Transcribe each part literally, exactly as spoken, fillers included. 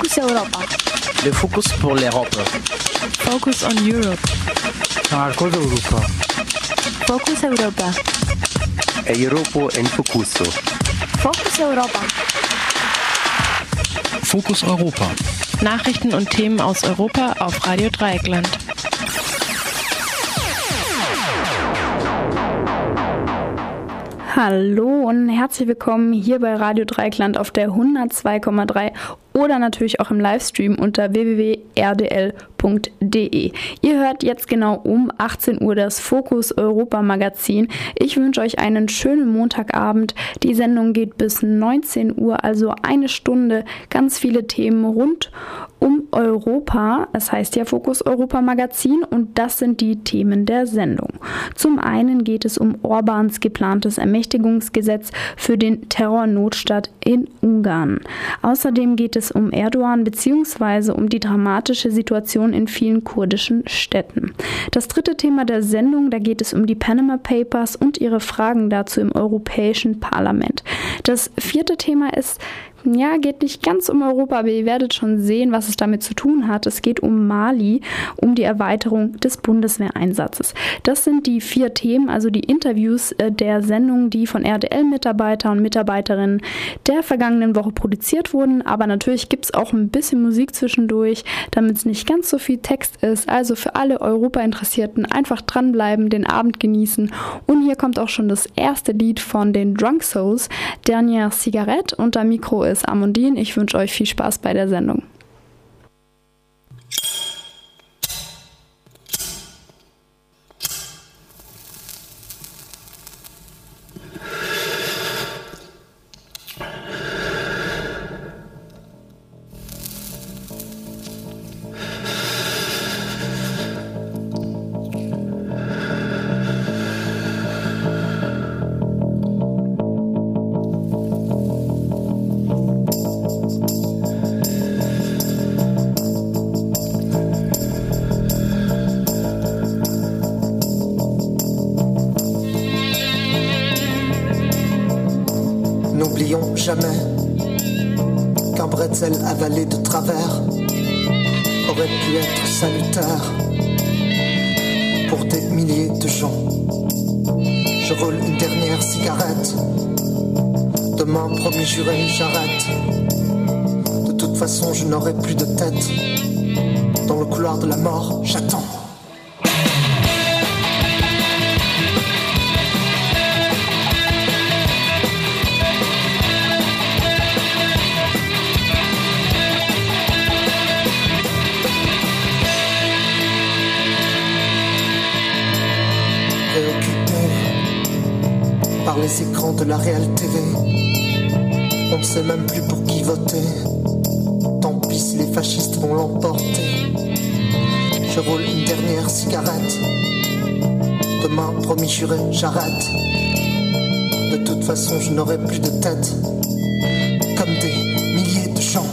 Focus Europa. Le focus pour l'Europe. Focus on Europe. Marcos Europa. Focus Europa. Europa in Focuso. Focus Europa. Fokus Europa. Nachrichten und Themen aus Europa auf Radio Dreieckland. Hallo und herzlich willkommen hier bei Radio Dreieckland auf der hundertzwei Komma drei oder natürlich auch im Livestream unter w w w punkt r d l punkt d e. Ihr hört jetzt genau um achtzehn Uhr das Fokus Europa Magazin. Ich wünsche euch einen schönen Montagabend. Die Sendung geht bis neunzehn Uhr, also eine Stunde, ganz viele Themen rund um Europa. Es heißt ja Fokus Europa Magazin und das sind die Themen der Sendung. Zum einen geht es um Orbáns geplantes Ermächtigungsgesetz für den Terrornotstand in Ungarn. Außerdem geht es um Erdogan bzw. um die dramatische Situation in vielen kurdischen Städten. Das dritte Thema der Sendung, da geht es um die Panama Papers und ihre Fragen dazu im Europäischen Parlament. Das vierte Thema ist, ja, geht nicht ganz um Europa, aber ihr werdet schon sehen, was es damit zu tun hat. Es geht um Mali, um die Erweiterung des Bundeswehreinsatzes. Das sind die vier Themen, also die Interviews der Sendung, die von R D L-Mitarbeiter und Mitarbeiterinnen der vergangenen Woche produziert wurden. Aber natürlich gibt es auch ein bisschen Musik zwischendurch, damit es nicht ganz so viel Text ist. Also für alle Europa-Interessierten einfach dranbleiben, den Abend genießen. Und hier kommt auch schon das erste Lied von den Drunk Souls, Dernière Cigarette, und am Mikro ist Amandine. Ich wünsche euch viel Spaß bei der Sendung. N'oublions jamais qu'un bretzel avalé de travers aurait pu être salutaire pour des milliers de gens. Je roule une dernière cigarette. Demain, promis juré, j'arrête. De toute façon, je n'aurai plus de tête. Dans le couloir de la mort, j'attends. Par les écrans de la Real T V, on ne sait même plus pour qui voter. Tant pis si les fascistes vont l'emporter. Je roule une dernière cigarette. Demain, promis juré, j'arrête. De toute façon, je n'aurai plus de tête. Comme des milliers de gens.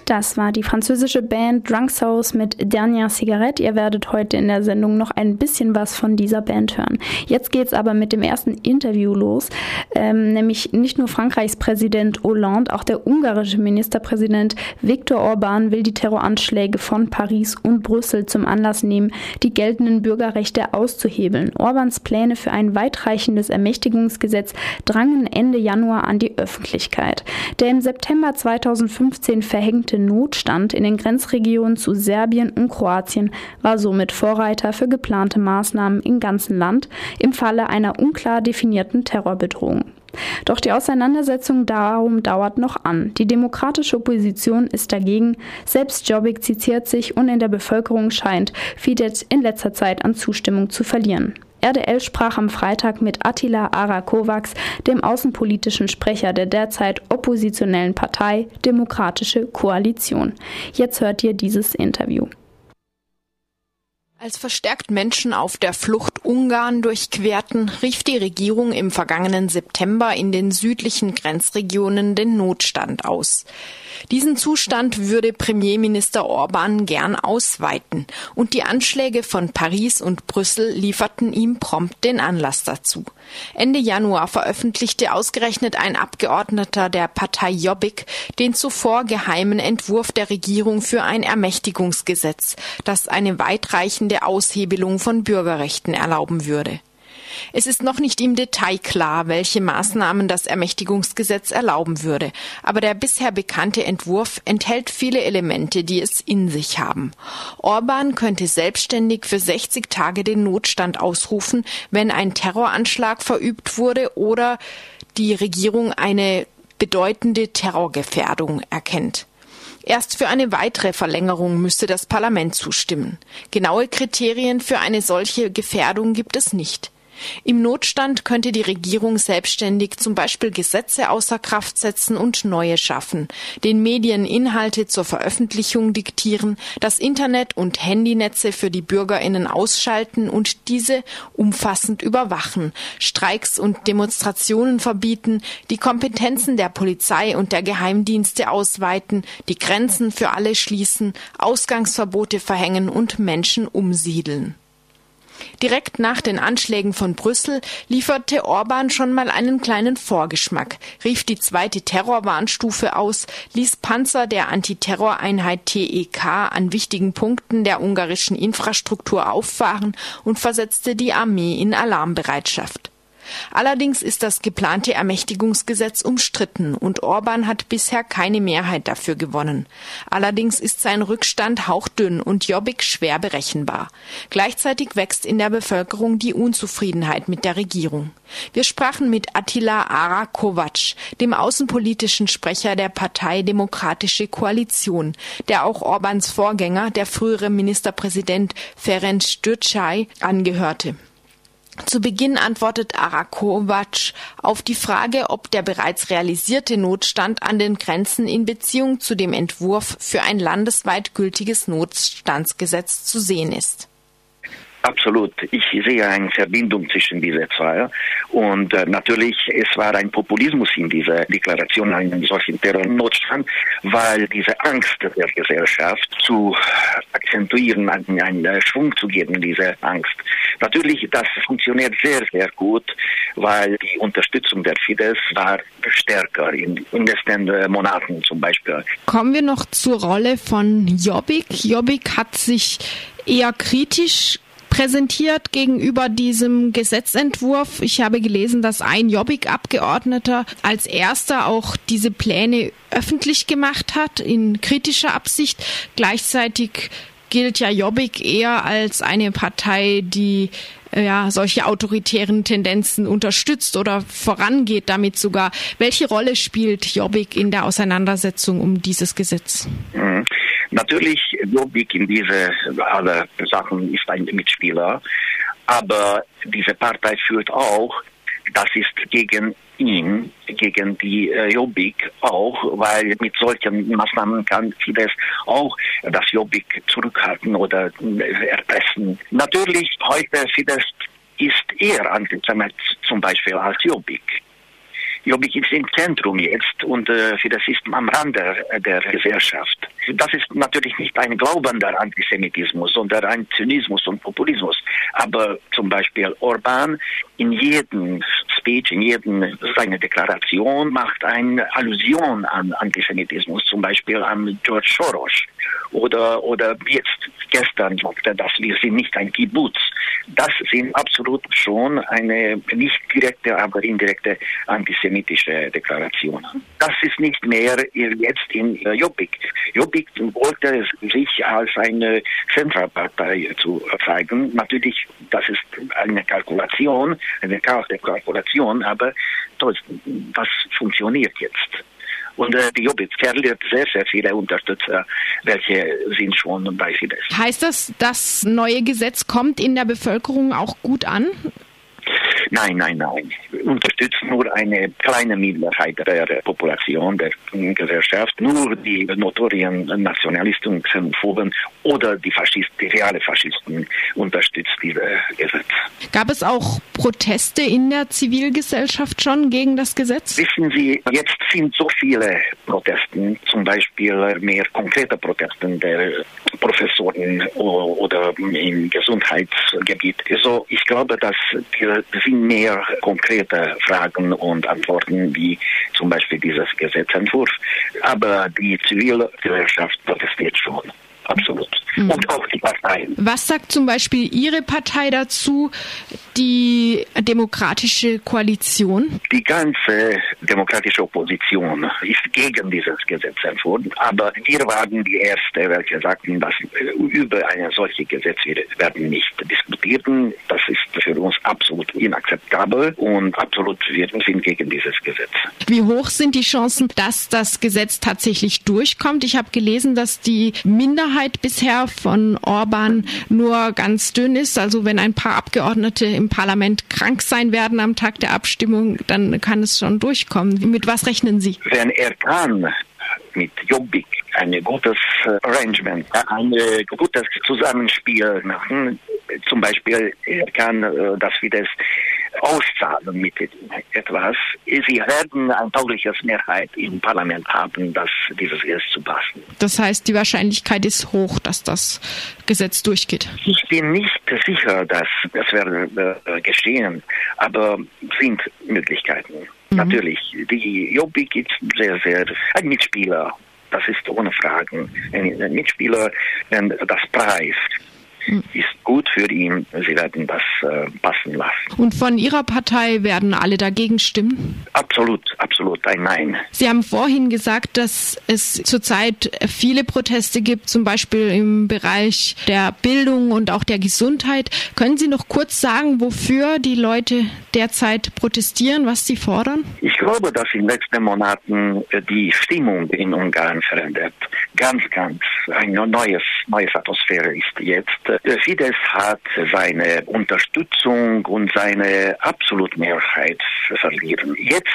Das war die französische Band Drunk Souls mit Dernière Cigarette. Ihr werdet heute in der Sendung noch ein bisschen was von dieser Band hören. Jetzt geht's aber mit dem ersten Interview los, ähm, nämlich nicht nur Frankreichs Präsident Hollande, auch der ungarische Ministerpräsident Viktor Orbán will die Terroranschläge von Paris und Brüssel zum Anlass nehmen, die geltenden Bürgerrechte auszuhebeln. Orbáns Pläne für ein weitreichendes Ermächtigungsgesetz drangen Ende Januar an die Öffentlichkeit. Der im September zweitausendfünfzehn verhängte Notstand in den Grenzregionen zu Serbien und Kroatien war somit Vorreiter für geplante Maßnahmen im ganzen Land im Falle einer unklar definierten Terrorbedrohung. Doch die Auseinandersetzung darum dauert noch an. Die demokratische Opposition ist dagegen, selbst Jobbik zitiert sich und in der Bevölkerung scheint Fidesz in letzter Zeit an Zustimmung zu verlieren. R D L sprach am Freitag mit Attila Ara-Kovacs, dem außenpolitischen Sprecher der derzeit oppositionellen Partei Demokratische Koalition. Jetzt hört ihr dieses Interview. Als verstärkt Menschen auf der Flucht Ungarn durchquerten, rief die Regierung im vergangenen September in den südlichen Grenzregionen den Notstand aus. Diesen Zustand würde Premierminister Orbán gern ausweiten, und die Anschläge von Paris und Brüssel lieferten ihm prompt den Anlass dazu. Ende Januar veröffentlichte ausgerechnet ein Abgeordneter der Partei Jobbik den zuvor geheimen Entwurf der Regierung für ein Ermächtigungsgesetz, das eine weitreichende Aushebelung von Bürgerrechten erlauben würde. Es ist noch nicht im Detail klar, welche Maßnahmen das Ermächtigungsgesetz erlauben würde, aber der bisher bekannte Entwurf enthält viele Elemente, die es in sich haben. Orbán könnte selbstständig für sechzig Tage den Notstand ausrufen, wenn ein Terroranschlag verübt wurde oder die Regierung eine bedeutende Terrorgefährdung erkennt. Erst für eine weitere Verlängerung müsste das Parlament zustimmen. Genaue Kriterien für eine solche Gefährdung gibt es nicht. Im Notstand könnte die Regierung selbstständig zum Beispiel Gesetze außer Kraft setzen und neue schaffen, den Medien Inhalte zur Veröffentlichung diktieren, das Internet und Handynetze für die BürgerInnen ausschalten und diese umfassend überwachen, Streiks und Demonstrationen verbieten, die Kompetenzen der Polizei und der Geheimdienste ausweiten, die Grenzen für alle schließen, Ausgangsverbote verhängen und Menschen umsiedeln. Direkt nach den Anschlägen von Brüssel lieferte Orbán schon mal einen kleinen Vorgeschmack, rief die zweite Terrorwarnstufe aus, ließ Panzer der Antiterroreinheit T E K an wichtigen Punkten der ungarischen Infrastruktur auffahren und versetzte die Armee in Alarmbereitschaft. Allerdings ist das geplante Ermächtigungsgesetz umstritten und Orbán hat bisher keine Mehrheit dafür gewonnen. Allerdings ist sein Rückstand hauchdünn und Jobbik schwer berechenbar. Gleichzeitig wächst in der Bevölkerung die Unzufriedenheit mit der Regierung. Wir sprachen mit Attila Ara-Kovacs, dem außenpolitischen Sprecher der Partei Demokratische Koalition, der auch Orbáns Vorgänger, der frühere Ministerpräsident Ferenc Gyurcsány, angehörte. Zu Beginn antwortet Ara-Kovacs auf die Frage, ob der bereits realisierte Notstand an den Grenzen in Beziehung zu dem Entwurf für ein landesweit gültiges Notstandsgesetz zu sehen ist. Absolut. Ich sehe eine Verbindung zwischen diesen zwei. Und äh, natürlich, es war ein Populismus in dieser Deklaration, einen solchen Terrornotstand, weil diese Angst der Gesellschaft zu akzentuieren, einen, einen Schwung zu geben, diese Angst. Natürlich, das funktioniert sehr, sehr gut, weil die Unterstützung der Fidesz war stärker in den letzten äh, Monaten zum Beispiel. Kommen wir noch zur Rolle von Jobbik. Jobbik hat sich eher kritisch präsentiert gegenüber diesem Gesetzentwurf. Ich habe gelesen, dass ein Jobbik-Abgeordneter als erster auch diese Pläne öffentlich gemacht hat, in kritischer Absicht. Gleichzeitig gilt ja Jobbik eher als eine Partei, die ja solche autoritären Tendenzen unterstützt oder vorangeht damit sogar. Welche Rolle spielt Jobbik in der Auseinandersetzung um dieses Gesetz? Mhm. Natürlich, Jobbik in diese alle Sachen ist ein Mitspieler, aber diese Partei führt auch, das ist gegen ihn, gegen die äh, Jobbik auch, weil mit solchen Maßnahmen kann Fidesz auch das Jobbik zurückhalten oder äh, erpressen. Natürlich, heute Fidesz ist eher Antisemit zum Beispiel als Jobbik. Jobbik ist im Zentrum jetzt und äh, Fidesz ist am Rande der, der Gesellschaft. Das ist natürlich nicht ein glaubender Antisemitismus, sondern ein Zynismus und Populismus. Aber zum Beispiel Orban in jedem Speech, in jedem seiner Deklaration macht eine Allusion an Antisemitismus, zum Beispiel an George Soros. Oder, oder jetzt gestern sagte, dass wir sind nicht ein Kibbutz. Das sind absolut schon eine nicht direkte, aber indirekte antisemitische Deklarationen. Das ist nicht mehr jetzt in Jobbik. Jobbik wollte sich als eine Zentralpartei zu zeigen. Natürlich, das ist eine Kalkulation, eine Kalkulation, aber das, das funktioniert jetzt. Und äh, die Jobbik verliert sehr, sehr viele Unterstützer, welche sind schon bei Fidesz. Heißt das, das neue Gesetz kommt in der Bevölkerung auch gut an? Nein, nein, nein. Unterstützt nur eine kleine Minderheit der Population, der Gesellschaft. Nur die notorien Nationalisten, Xenophoben oder die Faschisten, die reale Faschisten unterstützt dieses Gesetz. Gab es auch Proteste in der Zivilgesellschaft schon gegen das Gesetz? Wissen Sie, jetzt sind so viele Proteste, zum Beispiel mehr konkrete Proteste der Professoren oder im Gesundheitsgebiet. Also ich glaube, dass wir sind mehr konkrete Fragen und Antworten wie zum Beispiel dieses Gesetzentwurf. Aber die Zivilgesellschaft protestiert schon. Absolut. Mhm. Und auch die Parteien. Was sagt zum Beispiel Ihre Partei dazu, die Demokratische Koalition? Die ganze demokratische Opposition ist gegen dieses Gesetzentwurf, aber wir waren die Erste, welche sagten, dass über eine solche Gesetz wir werden nicht diskutieren. Das ist für uns absolut inakzeptabel und absolut, wir sind gegen dieses Gesetz. Wie hoch sind die Chancen, dass das Gesetz tatsächlich durchkommt? Ich habe gelesen, dass die Minderheit bisher von Orban nur ganz dünn ist. Also wenn ein paar Abgeordnete im Parlament krank sein werden am Tag der Abstimmung, dann kann es schon durchkommen. Mit was rechnen Sie? Wenn er kann mit Jobbik ein gutes Arrangement, ein gutes Zusammenspiel machen, zum Beispiel er kann das wieder auszahlen mit etwas. Sie werden eine taugliche Mehrheit im Parlament haben, dass dieses Gesetz zu passen. Das heißt, die Wahrscheinlichkeit ist hoch, dass das Gesetz durchgeht. Ich bin nicht sicher, dass das werde äh, geschehen, aber sind Möglichkeiten. Mhm. Natürlich, die Jobbik ist sehr, sehr ein Mitspieler. Das ist ohne Fragen ein Mitspieler, wenn das Preis ist gut für ihn. Sie werden das äh, passen lassen. Und von Ihrer Partei werden alle dagegen stimmen? Absolut, absolut, ein Nein. Sie haben vorhin gesagt, dass es zurzeit viele Proteste gibt, zum Beispiel im Bereich der Bildung und auch der Gesundheit. Können Sie noch kurz sagen, wofür die Leute derzeit protestieren, was sie fordern? Ich glaube, dass in den letzten Monaten die Stimmung in Ungarn verändert. Ganz, ganz eine neues, neue Atmosphäre ist jetzt. Fidesz hat seine Unterstützung und seine absolute Mehrheit verlieren. Jetzt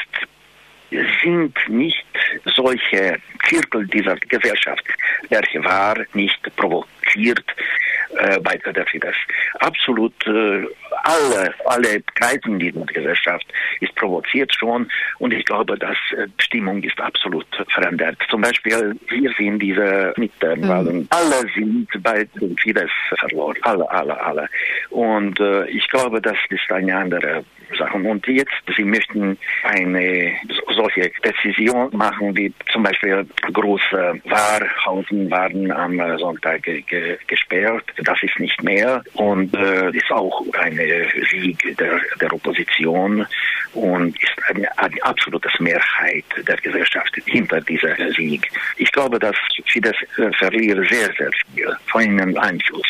sind nicht solche Zirkel dieser Gesellschaft, welche war, nicht provoziert äh, bei der Fidesz. Absolut äh, alle, alle Kreisen dieser Gesellschaft ist provoziert schon und ich glaube, dass äh, die Stimmung ist absolut verändert. Zum Beispiel, wir sehen diese Midterm-Wahlen. Mhm. Alle sind bei der Fidesz verloren. Alle, alle, alle. Und äh, ich glaube, das ist eine andere Sache. Und jetzt, sie möchten eine solche Decision machen, wie zum Beispiel große Warenhausen waren am Sonntag ge- ge- gesperrt. Das ist nicht mehr und äh, ist auch ein Sieg der, der Opposition und ist eine, eine absolute Mehrheit der Gesellschaft hinter dieser Sieg. Ich glaube, dass Fidesz äh, verliert sehr, sehr viel von ihrem Einfluss.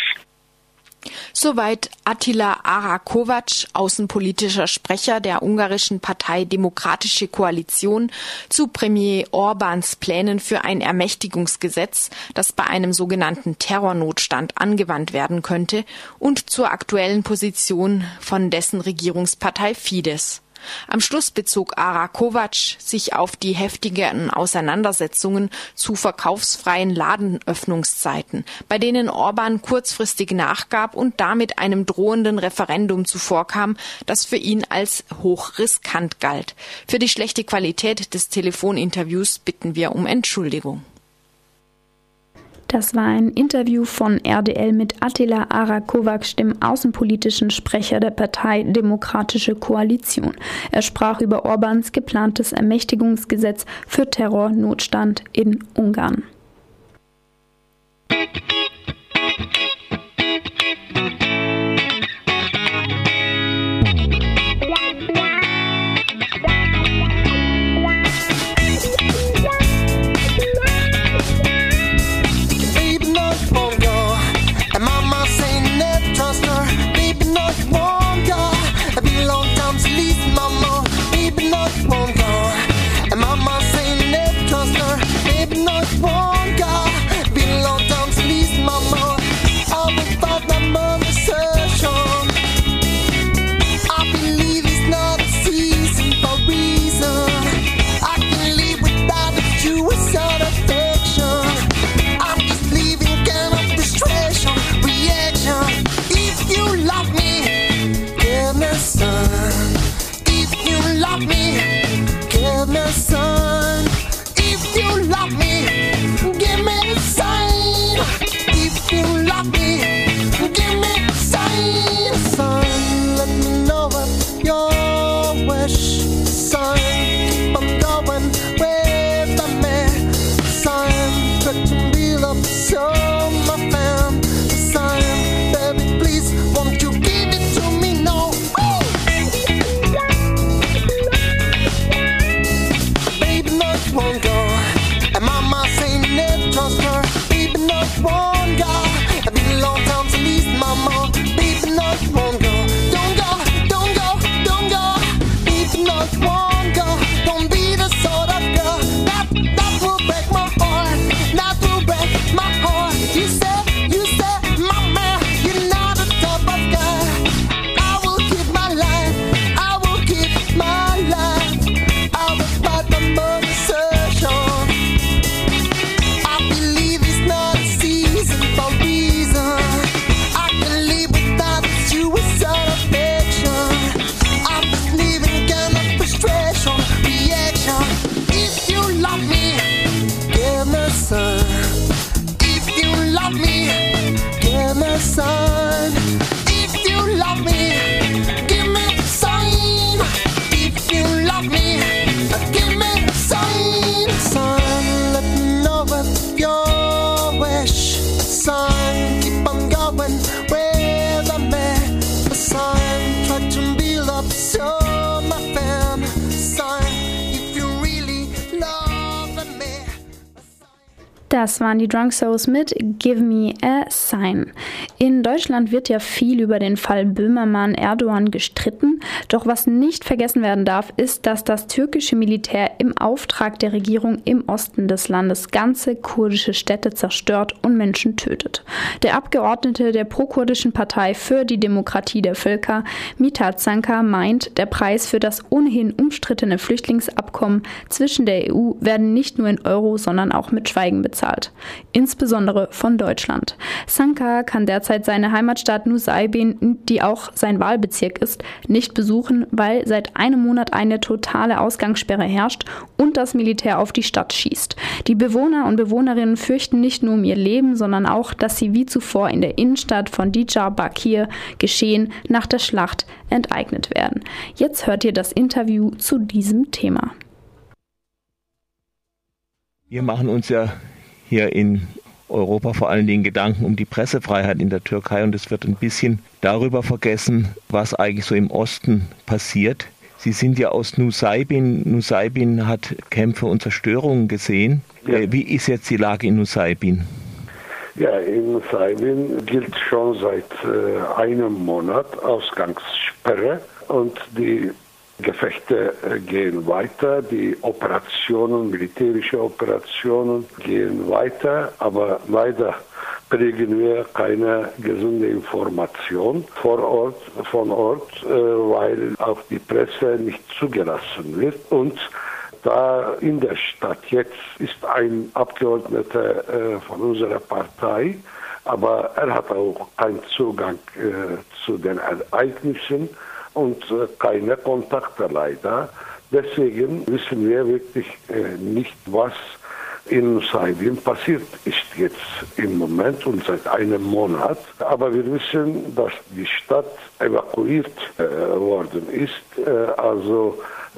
Soweit Attila Arakovac, außenpolitischer Sprecher der ungarischen Partei Demokratische Koalition, zu Premier Orbáns Plänen für ein Ermächtigungsgesetz, das bei einem sogenannten Terrornotstand angewandt werden könnte, und zur aktuellen Position von dessen Regierungspartei Fidesz. Am Schluss bezog Arakovac sich auf die heftigen Auseinandersetzungen zu verkaufsfreien Ladenöffnungszeiten, bei denen Orbán kurzfristig nachgab und damit einem drohenden Referendum zuvorkam, das für ihn als hochriskant galt. Für die schlechte Qualität des Telefoninterviews bitten wir um Entschuldigung. Das war ein Interview von R D L mit Attila Arakovac, dem außenpolitischen Sprecher der Partei Demokratische Koalition. Er sprach über Orbáns geplantes Ermächtigungsgesetz für Terrornotstand in Ungarn. Das waren die Drunk Souls mit Give Me a Sign. In Deutschland wird ja viel über den Fall Böhmermann-Erdogan gestritten. Doch was nicht vergessen werden darf, ist, dass das türkische Militär im Auftrag der Regierung im Osten des Landes ganze kurdische Städte zerstört und Menschen tötet. Der Abgeordnete der prokurdischen Partei für die Demokratie der Völker, Mithat Sancar, meint, der Preis für das ohnehin umstrittene Flüchtlingsabkommen zwischen der E U werden nicht nur in Euro, sondern auch mit Schweigen bezahlt. Insbesondere von Deutschland. Sancar kann derzeit seine Heimatstadt Nusaybin, die auch sein Wahlbezirk ist, nicht besuchen, weil seit einem Monat eine totale Ausgangssperre herrscht und das Militär auf die Stadt schießt. Die Bewohner und Bewohnerinnen fürchten nicht nur um ihr Leben, sondern auch, dass sie wie zuvor in der Innenstadt von Diyarbakir geschehen, nach der Schlacht enteignet werden. Jetzt hört ihr das Interview zu diesem Thema. Wir machen uns ja hier in Europa vor allen Dingen Gedanken um die Pressefreiheit in der Türkei und es wird ein bisschen darüber vergessen, was eigentlich so im Osten passiert. Sie sind ja aus Nusaybin. Nusaybin hat Kämpfe und Zerstörungen gesehen. Ja. Wie ist jetzt die Lage in Nusaybin? Ja, in Nusaybin gilt schon seit äh, einem Monat Ausgangssperre und die Gefechte gehen weiter, die Operationen, militärische Operationen gehen weiter, aber leider kriegen wir keine gesunde Information vor Ort, von Ort, weil auch die Presse nicht zugelassen wird. Und da in der Stadt jetzt ist ein Abgeordneter von unserer Partei, aber er hat auch keinen Zugang zu den Ereignissen und äh, keine Kontakte leider. Deswegen wissen wir wirklich äh, nicht, was in Nusaybin passiert ist jetzt im Moment und seit einem Monat. Aber wir wissen, dass die Stadt evakuiert äh, worden ist. Äh, also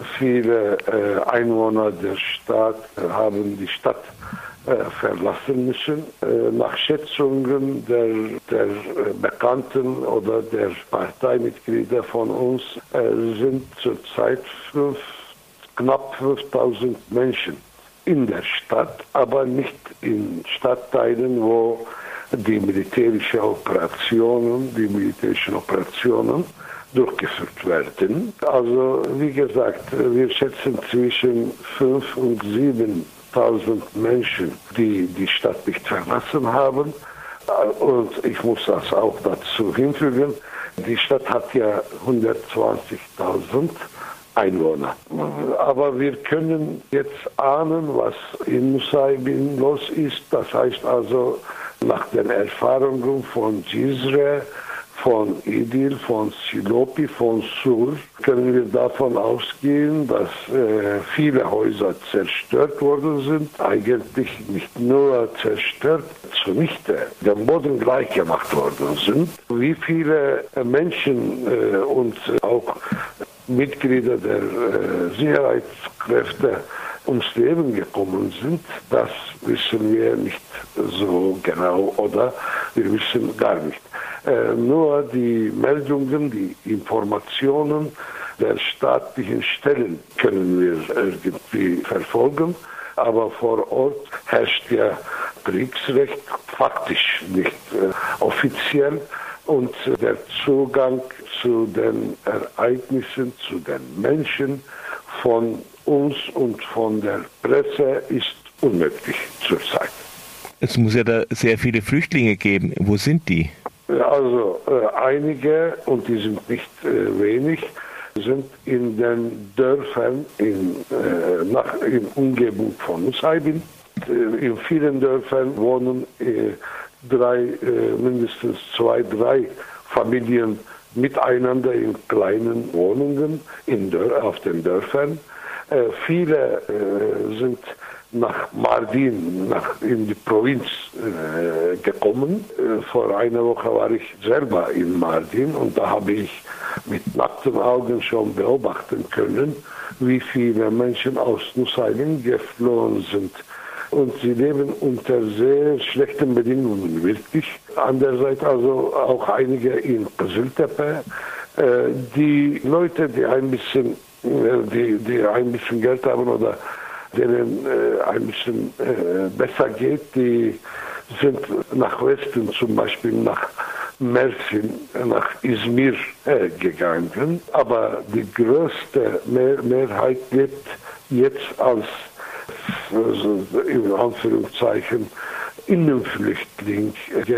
viele äh, Einwohner der Stadt äh, haben die Stadt äh, verlassen müssen. Äh, nach Schätzungen der, der äh, Bekannten oder der Parteimitglieder von uns äh, sind zurzeit fünf, knapp fünftausend Menschen in der Stadt, aber nicht in Stadtteilen, wo die militärischen Operationen, die militärischen Operationen durchgeführt werden. Also wie gesagt, wir schätzen zwischen fünf und siebentausend Menschen, die die Stadt nicht verlassen haben. Und ich muss das auch dazu hinfügen, die Stadt hat ja hundertzwanzigtausend Einwohner. Aber wir können jetzt ahnen, was in Nusaybin los ist. Das heißt also, nach den Erfahrungen von Cizre, von Idil, von Silopi, von Sur, können wir davon ausgehen, dass äh, viele Häuser zerstört worden sind. Eigentlich nicht nur zerstört, zunichte, dem Boden gleich gemacht worden sind. Wie viele Menschen äh, und auch Mitglieder der äh, Sicherheitskräfte ums Leben gekommen sind, das wissen wir nicht so genau oder wir wissen gar nicht. Äh, nur die Meldungen, die Informationen der staatlichen Stellen können wir irgendwie verfolgen, aber vor Ort herrscht ja Kriegsrecht, faktisch nicht äh, offiziell. Und der Zugang zu den Ereignissen, zu den Menschen von uns und von der Presse ist unmöglich zurzeit. Es muss ja da sehr viele Flüchtlinge geben. Wo sind die? Also äh, einige, und die sind nicht äh, wenig, sind in den Dörfern in, äh, nach, in Umgebung von Nusaybin. Äh, in vielen Dörfern wohnen äh, drei, äh, mindestens zwei, drei Familien miteinander in kleinen Wohnungen in Dör- auf den Dörfern. Äh, viele äh, sind nach Mardin, nach, in die Provinz äh, gekommen. Äh, vor einer Woche war ich selber in Mardin und da habe ich mit nackten Augen schon beobachten können, wie viele Menschen aus Nusaybin geflohen sind. Und sie leben unter sehr schlechten Bedingungen, wirklich. Andererseits also auch einige in Kızıltepe. Äh, die Leute, die ein bisschen, äh, die, die ein bisschen Geld haben oder denen äh, ein bisschen äh, besser geht, die sind nach Westen, zum Beispiel nach Mersin, nach Izmir äh, gegangen. Aber die größte Mehr- Mehrheit lebt jetzt als also in Anführungszeichen Innenflüchtling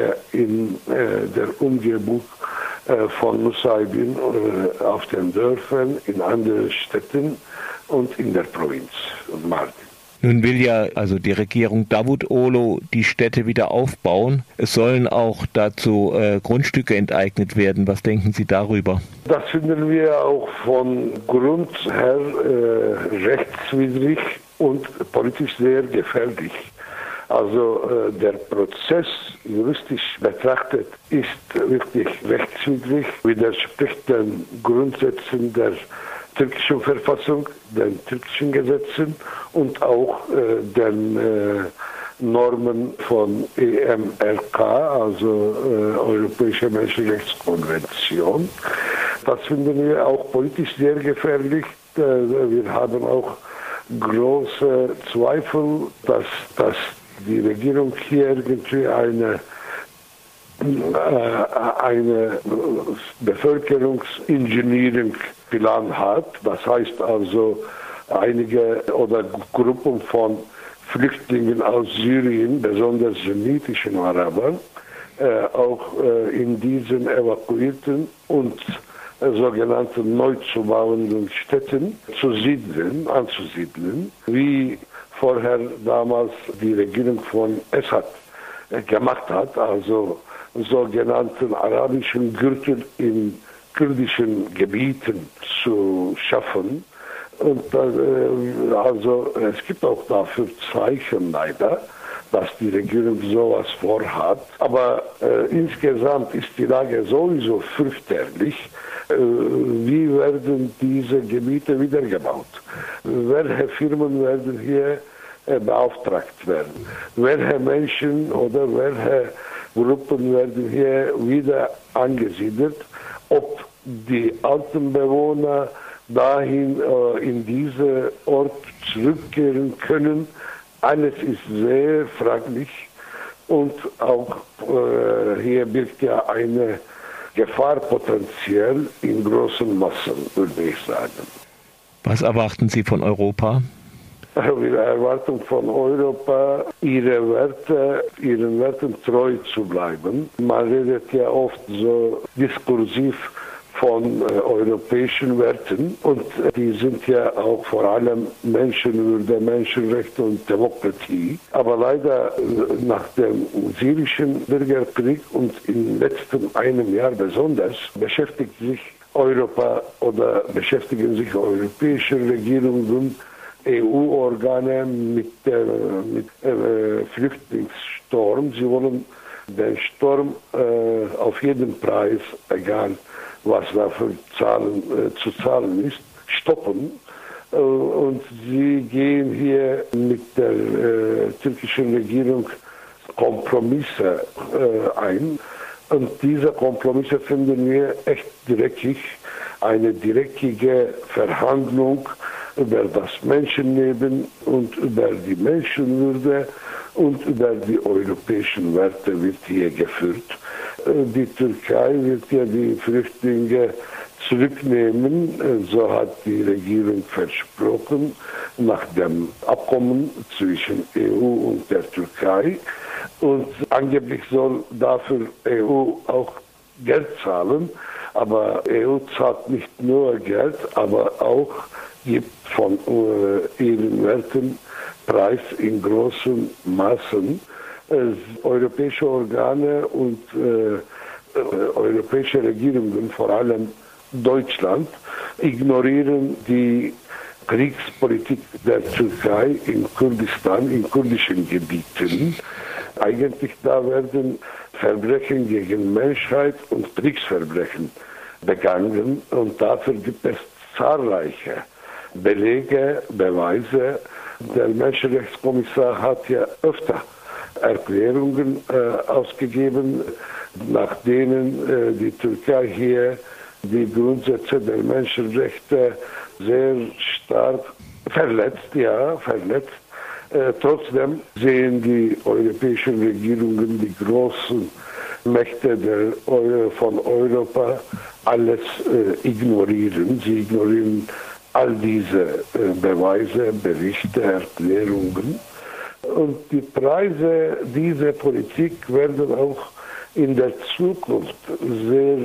in äh, der Umgebung äh, von Nusaybin äh, auf den Dörfern, in anderen Städten und in der Provinz Mardin. Nun will ja also die Regierung Davutoglu die Städte wieder aufbauen. Es sollen auch dazu äh, Grundstücke enteignet werden. Was denken Sie darüber? Das finden wir auch von Grund her äh, rechtswidrig und politisch sehr gefährlich. Also äh, der Prozess juristisch betrachtet ist wirklich rechtswidrig, widerspricht den Grundsätzen der türkischen Verfassung, den türkischen Gesetzen und auch äh, den äh, Normen von E M R K, also äh, Europäische Menschenrechtskonvention. Das finden wir auch politisch sehr gefährlich. Äh, wir haben auch große Zweifel, dass, dass die Regierung hier irgendwie eine, äh, eine Bevölkerungsengineering-Plan hat. Das heißt also, einige oder Gruppen von Flüchtlingen aus Syrien, besonders sunnitischen Arabern, äh, auch äh, in diesen evakuierten und sogenannten neu zu bauenden Städten zu siedeln, anzusiedeln, wie vorher damals die Regierung von Assad gemacht hat, also sogenannten arabischen Gürtel in kurdischen Gebieten zu schaffen. Und äh, also es gibt auch dafür Zeichen leider, dass die Regierung sowas vorhat. Aber äh, insgesamt ist die Lage sowieso fürchterlich. Äh, wie werden diese Gebiete wiedergebaut? Welche Firmen werden hier äh, beauftragt werden? Welche Menschen oder welche Gruppen werden hier wieder angesiedelt? Ob die alten Bewohner dahin äh, in diesen Ort zurückkehren können? Alles ist sehr fraglich und auch äh, hier birgt ja eine Gefahr potenziell in großen Massen, würde ich sagen. Was erwarten Sie von Europa? Wir erwarten von Europa, ihre Werte, ihren Werten treu zu bleiben. Man redet ja oft so diskursiv von äh, europäischen Werten und äh, die sind ja auch vor allem Menschenwürde, Menschenrechte und Demokratie. Aber leider äh, nach dem syrischen Bürgerkrieg und im letzten einem Jahr besonders beschäftigt sich Europa oder beschäftigen sich europäische Regierungen, E U-Organe mit der mit, äh, Flüchtlingssturm. Sie wollen den Sturm äh, auf jeden Preis, egal was dafür zahlen, äh, zu zahlen ist, stoppen. Äh, und sie gehen hier mit der äh, türkischen Regierung Kompromisse äh, ein. Und diese Kompromisse finden wir echt dreckig. Eine dreckige Verhandlung über das Menschenleben und über die Menschenwürde und über die europäischen Werte wird hier geführt. Die Türkei wird ja die Flüchtlinge zurücknehmen, so hat die Regierung versprochen, nach dem Abkommen zwischen E U und der Türkei. Und angeblich soll dafür E U auch Geld zahlen, aber E U zahlt nicht nur Geld, aber auch gibt von äh, ihren Werten Preis in großen Maßen. Äh, europäische Organe und äh, äh, europäische Regierungen, vor allem Deutschland, ignorieren die Kriegspolitik der Türkei in Kurdistan, in kurdischen Gebieten. Eigentlich da werden Verbrechen gegen Menschheit und Kriegsverbrechen begangen und dafür gibt es zahlreiche Belege, Beweise. Der Menschenrechtskommissar hat ja öfter Erklärungen äh, ausgegeben, nach denen äh, die Türkei hier die Grundsätze der Menschenrechte sehr stark verletzt, ja, verletzt. Äh, trotzdem sehen die europäischen Regierungen, die großen Mächte der Euro, von Europa alles äh, ignorieren. Sie ignorieren all diese äh, Beweise, Berichte, Erklärungen. Und die Preise dieser Politik werden auch in der Zukunft sehr,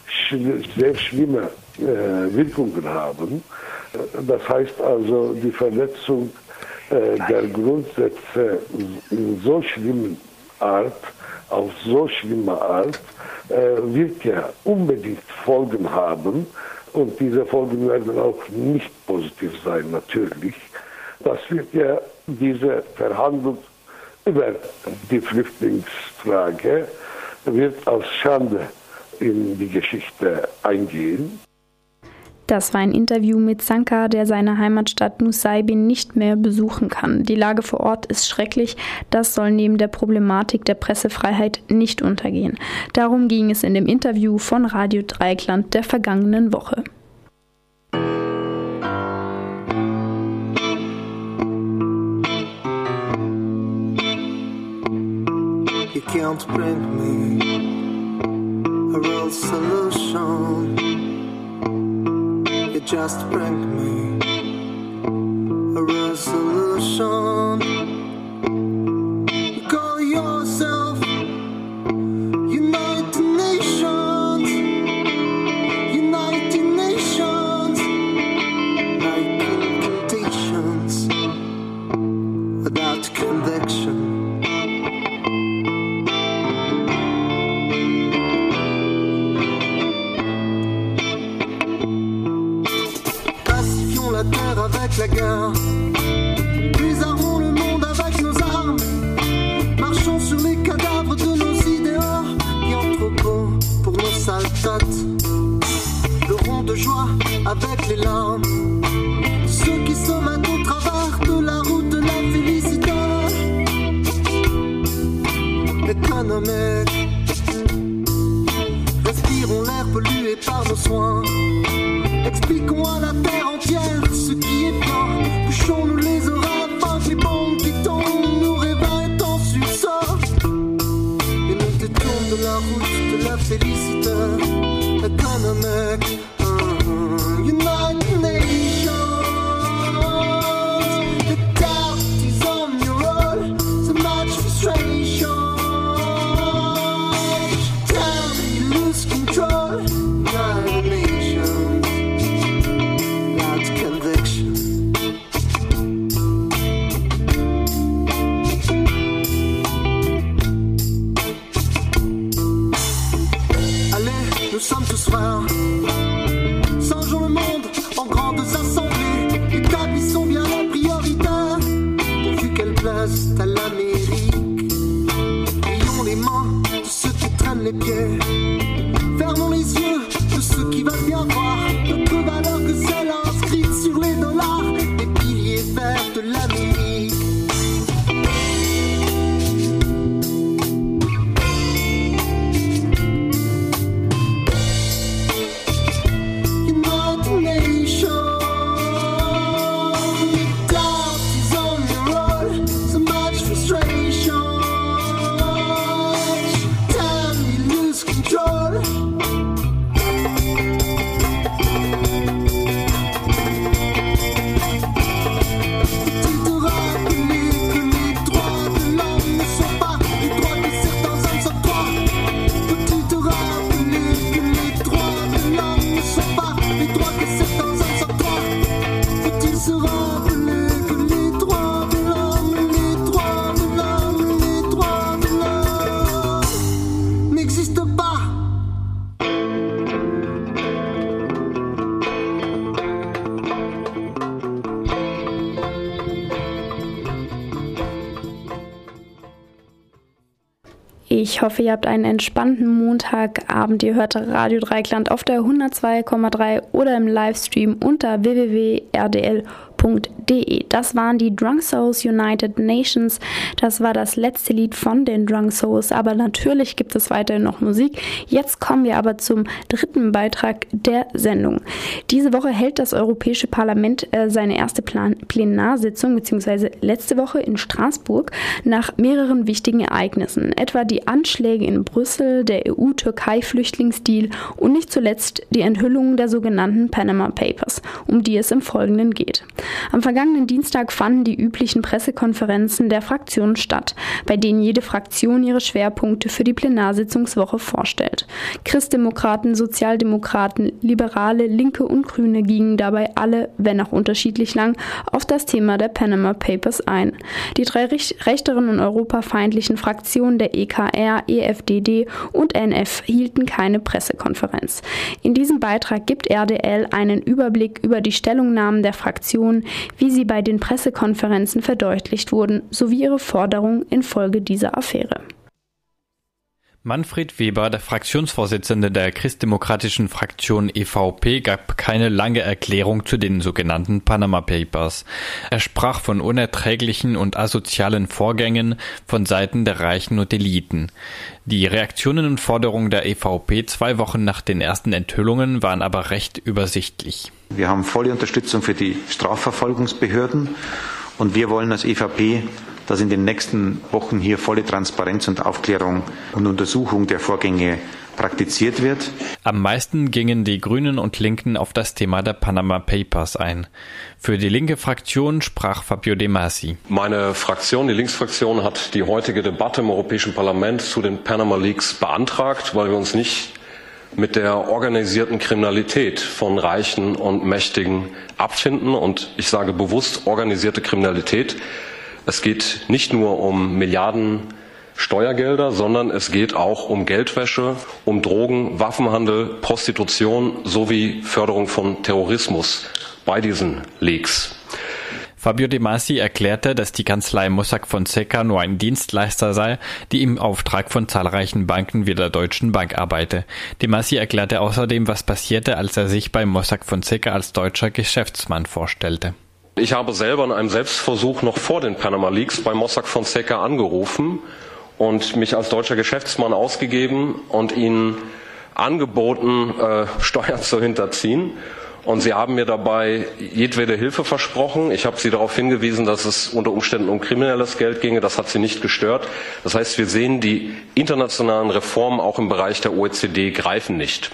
sehr schlimme äh, Wirkungen haben. Das heißt also, die Verletzung äh, der Grundsätze in so schlimmer Art, auf so schlimme Art, äh, wird ja unbedingt Folgen haben. Und diese Folgen werden auch nicht positiv sein, natürlich. Das wird ja diese Verhandlung über die Flüchtlingsfrage wird als Schande in die Geschichte eingehen. Das war ein Interview mit Sankar, der seine Heimatstadt Nusaybin nicht mehr besuchen kann. Die Lage vor Ort ist schrecklich. Das soll neben der Problematik der Pressefreiheit nicht untergehen. Darum ging es in dem Interview von Radio Dreieckland der vergangenen Woche. You can't bring me a real solution. You just bring me a resolution. You call yourself United Nations, United Nations, making conditions without conviction. économique. Respirons l'air pollué par nos soins. Expliquons à la terre entière ce qui est bien. Bouchons-nous les oreilles avant que les bombes qui tombent nous réveillent en sursaut. Et nous détournent de la route de la félicité économique. Uh-huh. United Nations, the doubt is on your road, so much frustration. Tell me you lose control. United Nations, that's conviction. Allez, nous sommes tous frères. Changeons le monde en grandes assemblées. Établissons bien la priorité, pourvu qu'elle plaise à l'Amérique. Ayons les mains de ceux qui traînent les pieds. Fermons les yeux de ceux qui veulent bien voir notre valeur que celle inscrite sur les dollars, les piliers verts de l'Amérique. Ich hoffe, ihr habt einen entspannten Montagabend. Ihr hört Radio Dreieckland auf der hundertzwei Komma drei oder im Livestream unter w w w punkt r d l punkt d e. Das waren die Drunk Souls United Nations. Das war das letzte Lied von den Drunk Souls, aber natürlich gibt es weiterhin noch Musik. Jetzt kommen wir aber zum dritten Beitrag der Sendung. Diese Woche hält das Europäische Parlament äh, seine erste Plan- Plenarsitzung, beziehungsweise letzte Woche in Straßburg, nach mehreren wichtigen Ereignissen, etwa die Anschläge in Brüssel, der E U-Türkei-Flüchtlingsdeal und nicht zuletzt die Enthüllung der sogenannten Panama Papers, um die es im Folgenden geht. Am vergangenen Dienstag fanden die üblichen Pressekonferenzen der Fraktionen statt, bei denen jede Fraktion ihre Schwerpunkte für die Plenarsitzungswoche vorstellt. Christdemokraten, Sozialdemokraten, Liberale, Linke und Grüne gingen dabei alle, wenn auch unterschiedlich lang, auf das Thema der Panama Papers ein. Die drei rechteren und europafeindlichen Fraktionen der E K R, E F D D und N F hielten keine Pressekonferenz. In diesem Beitrag gibt R D L einen Überblick über die Stellungnahmen der Fraktionen, wie sie bei den Pressekonferenzen verdeutlicht wurden, sowie ihre Forderungen infolge dieser Affäre. Manfred Weber, der Fraktionsvorsitzende der christdemokratischen Fraktion E V P, gab keine lange Erklärung zu den sogenannten Panama Papers. Er sprach von unerträglichen und asozialen Vorgängen von Seiten der Reichen und Eliten. Die Reaktionen und Forderungen der E V P zwei Wochen nach den ersten Enthüllungen waren aber recht übersichtlich. Wir haben volle Unterstützung für die Strafverfolgungsbehörden und wir wollen als E V P, dass in den nächsten Wochen hier volle Transparenz und Aufklärung und Untersuchung der Vorgänge praktiziert wird. Am meisten gingen die Grünen und Linken auf das Thema der Panama Papers ein. Für die linke Fraktion sprach Fabio De Masi. Meine Fraktion, die Linksfraktion, hat die heutige Debatte im Europäischen Parlament zu den Panama Leaks beantragt, weil wir uns nicht mit der organisierten Kriminalität von Reichen und Mächtigen abfinden. Und ich sage bewusst organisierte Kriminalität. Es geht nicht nur um Milliarden Steuergelder, sondern es geht auch um Geldwäsche, um Drogen, Waffenhandel, Prostitution sowie Förderung von Terrorismus bei diesen Leaks. Fabio De Masi erklärte, dass die Kanzlei Mossack Fonseca nur ein Dienstleister sei, die im Auftrag von zahlreichen Banken wie der Deutschen Bank arbeite. De Masi erklärte außerdem, was passierte, als er sich bei Mossack Fonseca als deutscher Geschäftsmann vorstellte. Ich habe selber in einem Selbstversuch noch vor den Panama Leaks bei Mossack Fonseca angerufen und mich als deutscher Geschäftsmann ausgegeben und ihnen angeboten, äh, Steuern zu hinterziehen. Und sie haben mir dabei jedwede Hilfe versprochen. Ich habe sie darauf hingewiesen, dass es unter Umständen um kriminelles Geld ginge. Das hat sie nicht gestört. Das heißt, wir sehen, die internationalen Reformen auch im Bereich der O E C D greifen nicht.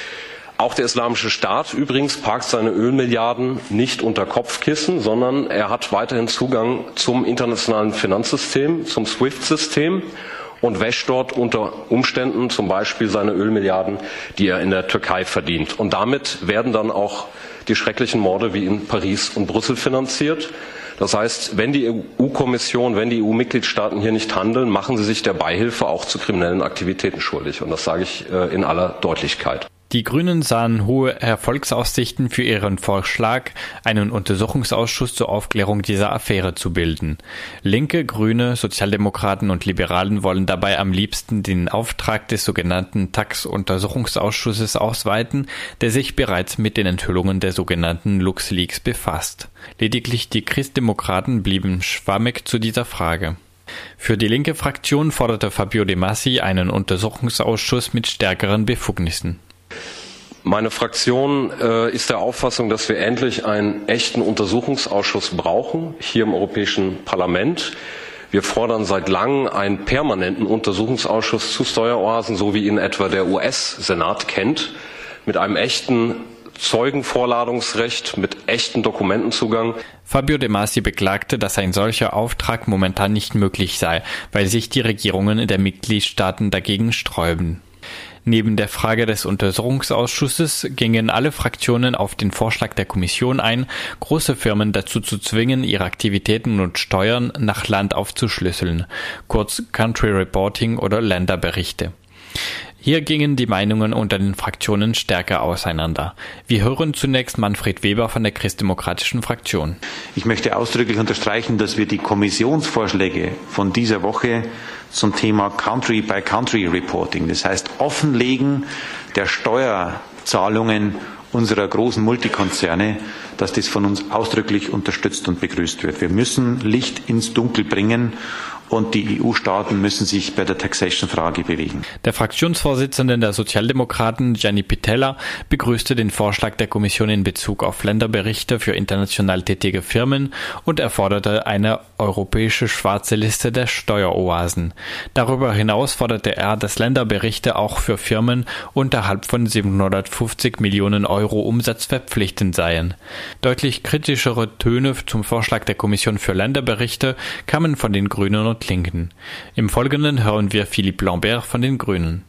Auch der Islamische Staat übrigens parkt seine Ölmilliarden nicht unter Kopfkissen, sondern er hat weiterhin Zugang zum internationalen Finanzsystem, zum SWIFT-System. Und wäscht dort unter Umständen zum Beispiel seine Ölmilliarden, die er in der Türkei verdient. Und damit werden dann auch die schrecklichen Morde wie in Paris und Brüssel finanziert. Das heißt, wenn die E U-Kommission, wenn die E U-Mitgliedstaaten hier nicht handeln, machen sie sich der Beihilfe auch zu kriminellen Aktivitäten schuldig. Und das sage ich äh, in aller Deutlichkeit. Die Grünen sahen hohe Erfolgsaussichten für ihren Vorschlag, einen Untersuchungsausschuss zur Aufklärung dieser Affäre zu bilden. Linke, Grüne, Sozialdemokraten und Liberalen wollen dabei am liebsten den Auftrag des sogenannten Tax-Untersuchungsausschusses ausweiten, der sich bereits mit den Enthüllungen der sogenannten LuxLeaks befasst. Lediglich die Christdemokraten blieben schwammig zu dieser Frage. Für die linke Fraktion forderte Fabio De Masi einen Untersuchungsausschuss mit stärkeren Befugnissen. Meine Fraktion äh, ist der Auffassung, dass wir endlich einen echten Untersuchungsausschuss brauchen, hier im Europäischen Parlament. Wir fordern seit langem einen permanenten Untersuchungsausschuss zu Steueroasen, so wie ihn etwa der U S-Senat kennt, mit einem echten Zeugenvorladungsrecht, mit echten Dokumentenzugang. Fabio De Masi beklagte, dass ein solcher Auftrag momentan nicht möglich sei, weil sich die Regierungen der Mitgliedstaaten dagegen sträuben. Neben der Frage des Untersuchungsausschusses gingen alle Fraktionen auf den Vorschlag der Kommission ein, große Firmen dazu zu zwingen, ihre Aktivitäten und Steuern nach Land aufzuschlüsseln, kurz Country Reporting oder Länderberichte. Hier gingen die Meinungen unter den Fraktionen stärker auseinander. Wir hören zunächst Manfred Weber von der Christdemokratischen Fraktion. Ich möchte ausdrücklich unterstreichen, dass wir die Kommissionsvorschläge von dieser Woche zum Thema Country-by-Country-Reporting, das heißt Offenlegen der Steuerzahlungen unserer großen Multikonzerne, dass das von uns ausdrücklich unterstützt und begrüßt wird. Wir müssen Licht ins Dunkel bringen und die E U-Staaten müssen sich bei der Taxation-Frage bewegen. Der Fraktionsvorsitzende der Sozialdemokraten, Gianni Pittella, begrüßte den Vorschlag der Kommission in Bezug auf Länderberichte für international tätige Firmen und er forderte eine europäische schwarze Liste der Steueroasen. Darüber hinaus forderte er, dass Länderberichte auch für Firmen unterhalb von siebenhundertfünfzig Millionen Euro Umsatz verpflichtend seien. Deutlich kritischere Töne zum Vorschlag der Kommission für Länderberichte kamen von den Grünen und Linken. Im Folgenden hören wir Philippe Lambert von den Grünen.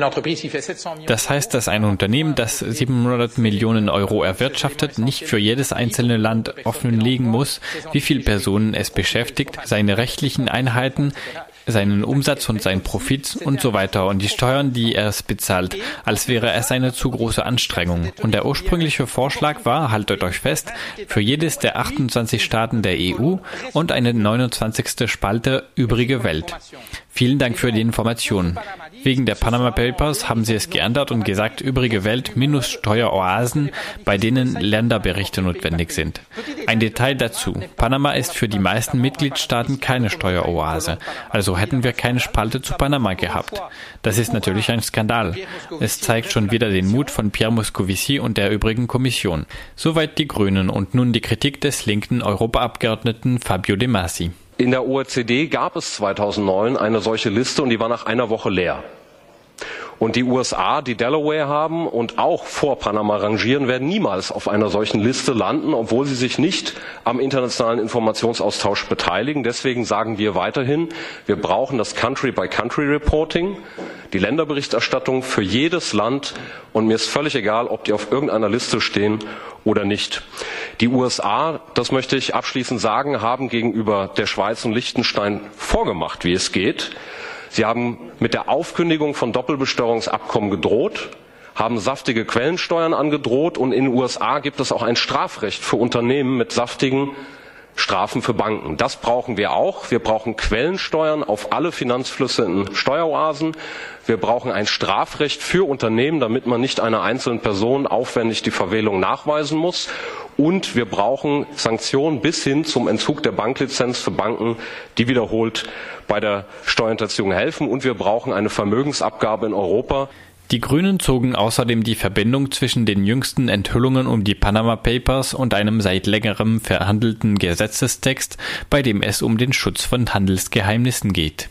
Das heißt, dass ein Unternehmen, das siebenhundert Millionen Euro erwirtschaftet, nicht für jedes einzelne Land offenlegen muss, wie viele Personen es beschäftigt, seine rechtlichen Einheiten, seinen Umsatz und seinen Profit und so weiter und die Steuern, die er es bezahlt, als wäre es eine zu große Anstrengung. Und der ursprüngliche Vorschlag war, haltet euch fest, für jedes der achtundzwanzig Staaten der E U und eine neunundzwanzigste Spalte übrige Welt. Vielen Dank für die Information. Wegen der Panama Papers haben sie es geändert und gesagt, übrige Welt minus Steueroasen, bei denen Länderberichte notwendig sind. Ein Detail dazu. Panama ist für die meisten Mitgliedstaaten keine Steueroase. Also hätten wir keine Spalte zu Panama gehabt. Das ist natürlich ein Skandal. Es zeigt schon wieder den Mut von Pierre Moscovici und der übrigen Kommission. Soweit die Grünen und nun die Kritik des linken Europaabgeordneten Fabio De Masi. In der O E C D gab es zweitausendneun eine solche Liste und die war nach einer Woche leer. Und die U S A, die Delaware haben und auch vor Panama rangieren, werden niemals auf einer solchen Liste landen, obwohl sie sich nicht am internationalen Informationsaustausch beteiligen. Deswegen sagen wir weiterhin, wir brauchen das Country-by-Country-Reporting, die Länderberichterstattung für jedes Land. Und mir ist völlig egal, ob die auf irgendeiner Liste stehen oder nicht. Die U S A, das möchte ich abschließend sagen, haben gegenüber der Schweiz und Liechtenstein vorgemacht, wie es geht. Sie haben mit der Aufkündigung von Doppelbesteuerungsabkommen gedroht, haben saftige Quellensteuern angedroht und in den U S A gibt es auch ein Strafrecht für Unternehmen mit saftigen Strafen für Banken. Das brauchen wir auch. Wir brauchen Quellensteuern auf alle Finanzflüsse in Steueroasen. Wir brauchen ein Strafrecht für Unternehmen, damit man nicht einer einzelnen Person aufwendig die Verwählung nachweisen muss. Und wir brauchen Sanktionen bis hin zum Entzug der Banklizenz für Banken, die wiederholt bei der Steuerhinterziehung helfen. Und wir brauchen eine Vermögensabgabe in Europa. Die Grünen zogen außerdem die Verbindung zwischen den jüngsten Enthüllungen um die Panama Papers und einem seit längerem verhandelten Gesetzestext, bei dem es um den Schutz von Handelsgeheimnissen geht.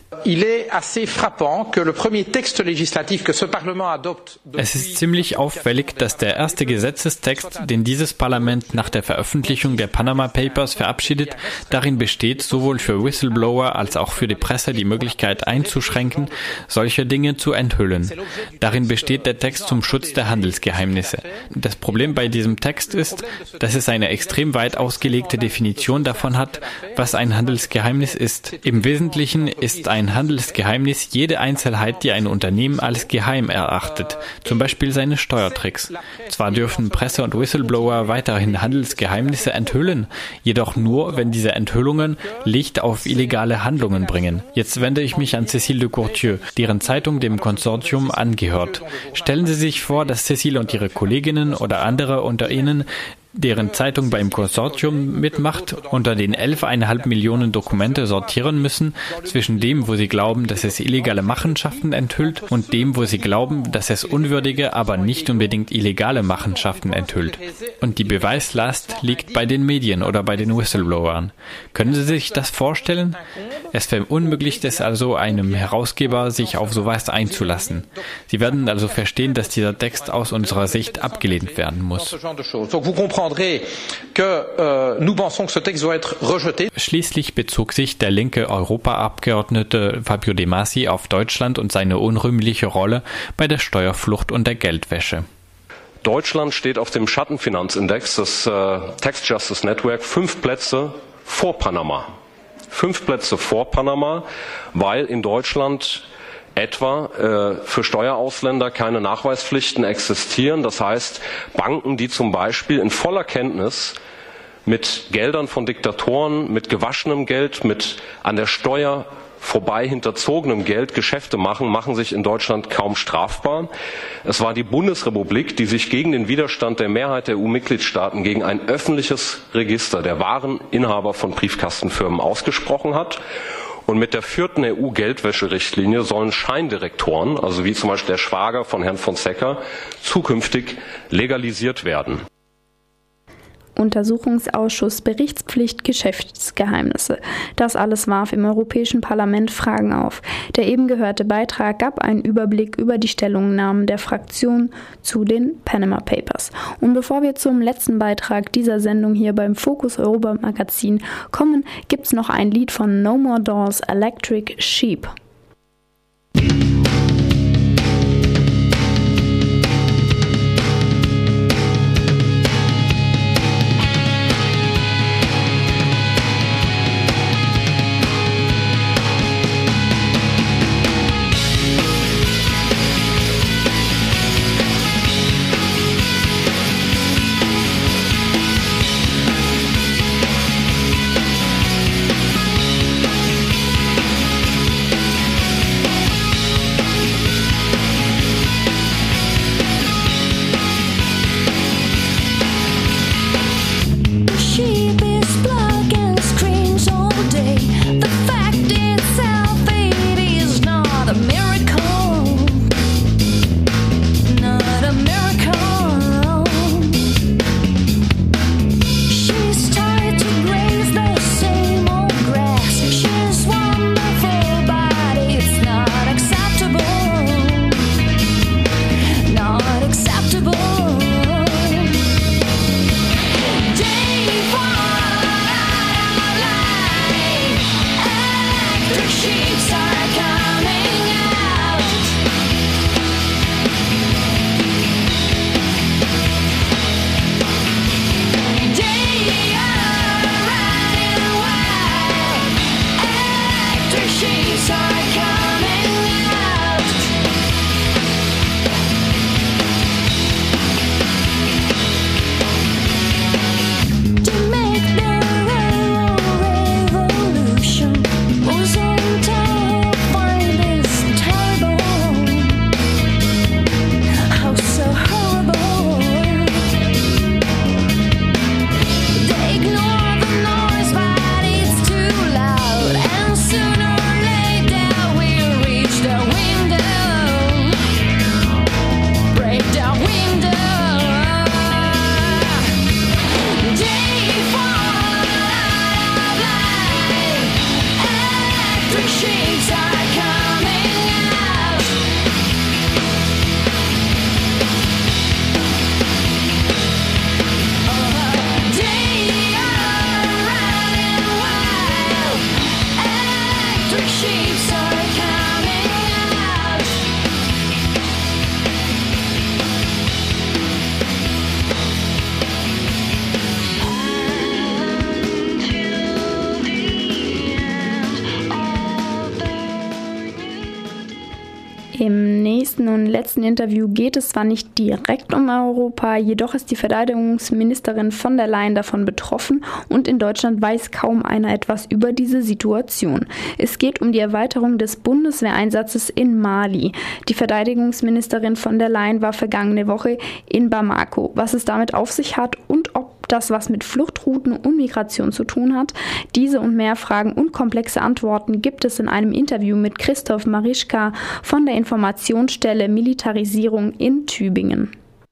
Es ist ziemlich auffällig, dass der erste Gesetzestext, den dieses Parlament nach der Veröffentlichung der Panama Papers verabschiedet, darin besteht, sowohl für Whistleblower als auch für die Presse die Möglichkeit einzuschränken, solche Dinge zu enthüllen. Darin besteht der Text zum Schutz der Handelsgeheimnisse. Das Problem bei diesem Text ist, dass es eine extrem weit ausgelegte Definition davon hat, was ein Handelsgeheimnis ist. Im Wesentlichen ist ein Handelsgeheimnis jede Einzelheit, die ein Unternehmen als geheim erachtet, zum Beispiel seine Steuertricks. Zwar dürfen Presse und Whistleblower weiterhin Handelsgeheimnisse enthüllen, jedoch nur, wenn diese Enthüllungen Licht auf illegale Handlungen bringen. Jetzt wende ich mich an Cécile de Courtieu, deren Zeitung dem Konsortium angehört. Stellen Sie sich vor, dass Cécile und ihre Kolleginnen oder andere unter Ihnen, deren Zeitung beim Konsortium mitmacht, unter den elf Komma fünf Millionen Dokumente sortieren müssen, zwischen dem, wo sie glauben, dass es illegale Machenschaften enthüllt, und dem, wo sie glauben, dass es unwürdige, aber nicht unbedingt illegale Machenschaften enthüllt. Und die Beweislast liegt bei den Medien oder bei den Whistleblowern. Können Sie sich das vorstellen? Es verunmöglicht es also einem Herausgeber, sich auf sowas einzulassen. Sie werden also verstehen, dass dieser Text aus unserer Sicht abgelehnt werden muss. Schließlich bezog sich der linke Europaabgeordnete Fabio De Masi auf Deutschland und seine unrühmliche Rolle bei der Steuerflucht und der Geldwäsche. Deutschland steht auf dem Schattenfinanzindex des äh, Tax Justice Network fünf Plätze vor Panama. Fünf Plätze vor Panama, weil in Deutschland etwa äh, für Steuerausländer keine Nachweispflichten existieren. Das heißt, Banken, die zum Beispiel in voller Kenntnis mit Geldern von Diktatoren, mit gewaschenem Geld, mit an der Steuer vorbei hinterzogenem Geld Geschäfte machen, machen sich in Deutschland kaum strafbar. Es war die Bundesrepublik, die sich gegen den Widerstand der Mehrheit der E U-Mitgliedstaaten gegen ein öffentliches Register der wahren Inhaber von Briefkastenfirmen ausgesprochen hat. Und mit der vierten E U-Geldwäscherichtlinie sollen Scheindirektoren, also wie zum Beispiel der Schwager von Herrn Fonseca, zukünftig legalisiert werden. Untersuchungsausschuss, Berichtspflicht, Geschäftsgeheimnisse. Das alles warf im Europäischen Parlament Fragen auf. Der eben gehörte Beitrag gab einen Überblick über die Stellungnahmen der Fraktion zu den Panama Papers. Und bevor wir zum letzten Beitrag dieser Sendung hier beim Fokus Europa Magazin kommen, gibt's noch ein Lied von No More Doors, Electric Sheep. Im nächsten und letzten Interview geht es zwar nicht direkt um Europa, jedoch ist die Verteidigungsministerin von der Leyen davon betroffen und in Deutschland weiß kaum einer etwas über diese Situation. Es geht um die Erweiterung des Bundeswehreinsatzes in Mali. Die Verteidigungsministerin von der Leyen war vergangene Woche in Bamako. Was es damit auf sich hat und ob das was mit Fluchtrouten und Migration zu tun hat, diese und mehr Fragen und komplexe Antworten gibt es in einem Interview mit Christoph Marischka von der Informationsstelle Militarisierung in Tübingen.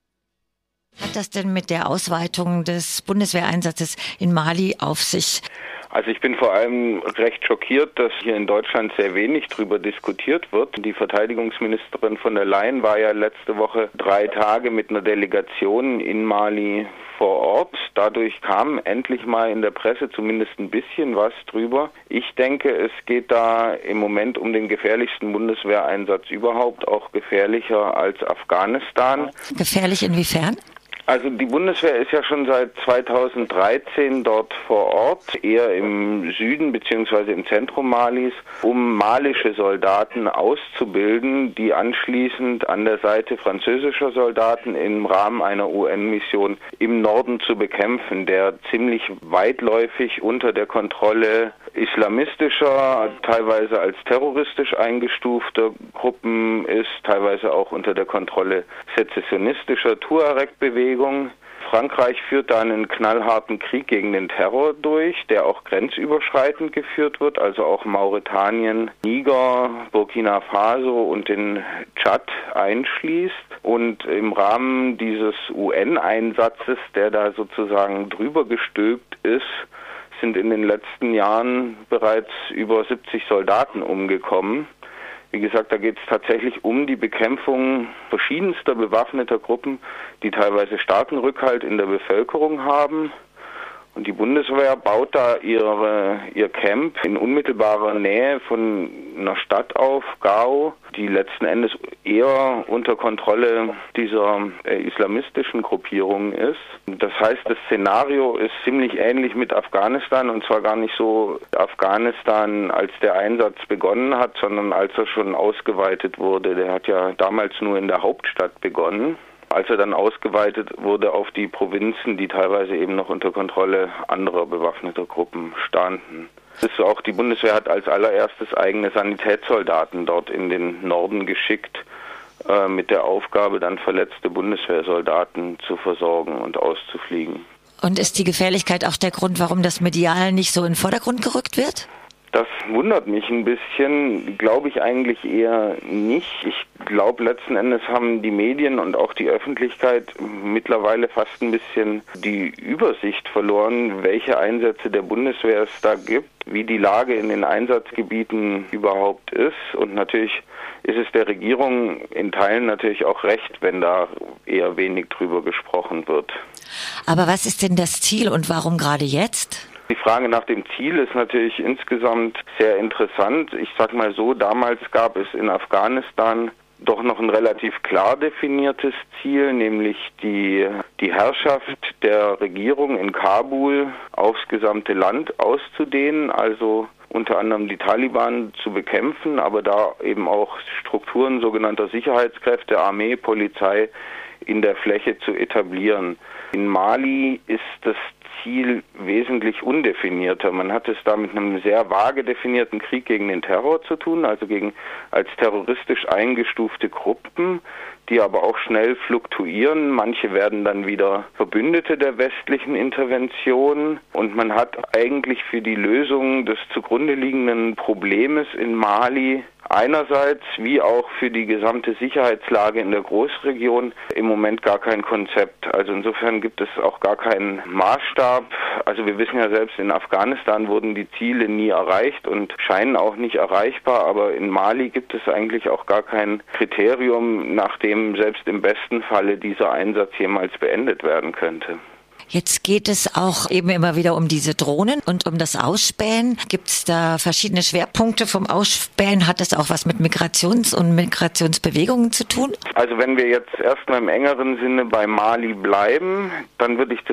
Hat das denn mit der Ausweitung des Bundeswehreinsatzes in Mali auf sich? Also ich bin vor allem recht schockiert, dass hier in Deutschland sehr wenig darüber diskutiert wird. Die Verteidigungsministerin von der Leyen war ja letzte Woche drei Tage mit einer Delegation in Mali vor Ort. Dadurch kam endlich mal in der Presse zumindest ein bisschen was drüber. Ich denke, es geht da im Moment um den gefährlichsten Bundeswehreinsatz überhaupt, auch gefährlicher als Afghanistan. Gefährlich inwiefern? Also die Bundeswehr ist ja schon seit zweitausenddreizehn dort vor Ort, eher im Süden bzw. im Zentrum Malis, um malische Soldaten auszubilden, die anschließend an der Seite französischer Soldaten im Rahmen einer U N-Mission im Norden zu bekämpfen, der ziemlich weitläufig unter der Kontrolle islamistischer, teilweise als terroristisch eingestufter Gruppen ist, teilweise auch unter der Kontrolle sezessionistischer Tuareg-Bewegungen. Frankreich führt da einen knallharten Krieg gegen den Terror durch, der auch grenzüberschreitend geführt wird, also auch Mauretanien, Niger, Burkina Faso und den Tschad einschließt. Und im Rahmen dieses U N-Einsatzes, der da sozusagen drüber gestülpt ist, sind in den letzten Jahren bereits über siebzig Soldaten umgekommen. Wie gesagt, da geht es tatsächlich um die Bekämpfung verschiedenster bewaffneter Gruppen, die teilweise starken Rückhalt in der Bevölkerung haben. Und die Bundeswehr baut da ihre, ihr Camp in unmittelbarer Nähe von einer Stadt auf, Gao, die letzten Endes eher unter Kontrolle dieser äh, islamistischen Gruppierungen ist. Das heißt, das Szenario ist ziemlich ähnlich mit Afghanistan, und zwar gar nicht so Afghanistan, als der Einsatz begonnen hat, sondern als er schon ausgeweitet wurde. Der hat ja damals nur in der Hauptstadt begonnen. Als er dann ausgeweitet wurde auf die Provinzen, die teilweise eben noch unter Kontrolle anderer bewaffneter Gruppen standen. Das ist auch, die Bundeswehr hat als allererstes eigene Sanitätssoldaten dort in den Norden geschickt, äh, mit der Aufgabe, dann verletzte Bundeswehrsoldaten zu versorgen und auszufliegen. Und ist die Gefährlichkeit auch der Grund, warum das medial nicht so in den Vordergrund gerückt wird? Das wundert mich ein bisschen, glaube ich eigentlich eher nicht. Ich glaube, letzten Endes haben die Medien und auch die Öffentlichkeit mittlerweile fast ein bisschen die Übersicht verloren, welche Einsätze der Bundeswehr es da gibt, wie die Lage in den Einsatzgebieten überhaupt ist. Und natürlich ist es der Regierung in Teilen natürlich auch recht, wenn da eher wenig drüber gesprochen wird. Aber was ist denn das Ziel und warum gerade jetzt? Die Frage nach dem Ziel ist natürlich insgesamt sehr interessant. Ich sag mal so, damals gab es in Afghanistan doch noch ein relativ klar definiertes Ziel, nämlich die, die Herrschaft der Regierung in Kabul aufs gesamte Land auszudehnen, also unter anderem die Taliban zu bekämpfen, aber da eben auch Strukturen sogenannter Sicherheitskräfte, Armee, Polizei in der Fläche zu etablieren. In Mali ist das Ziel wesentlich undefinierter. Man hat es da mit einem sehr vage definierten Krieg gegen den Terror zu tun, also gegen als terroristisch eingestufte Gruppen, die aber auch schnell fluktuieren. Manche werden dann wieder Verbündete der westlichen Intervention, und man hat eigentlich für die Lösung des zugrunde liegenden Problems in Mali einerseits wie auch für die gesamte Sicherheitslage in der Großregion im Moment gar kein Konzept. Also insofern gibt es auch gar keinen Maßstab. Also wir wissen ja selbst, in Afghanistan wurden die Ziele nie erreicht und scheinen auch nicht erreichbar, aber in Mali gibt es eigentlich auch gar kein Kriterium, nach dem selbst im besten Falle dieser Einsatz jemals beendet werden könnte. Jetzt geht es auch eben immer wieder um diese Drohnen und um das Ausspähen. Gibt es da verschiedene Schwerpunkte vom Ausspähen? Hat das auch was mit Migrations- und Migrationsbewegungen zu tun? Also wenn wir jetzt erstmal im engeren Sinne bei Mali bleiben, dann würde ich das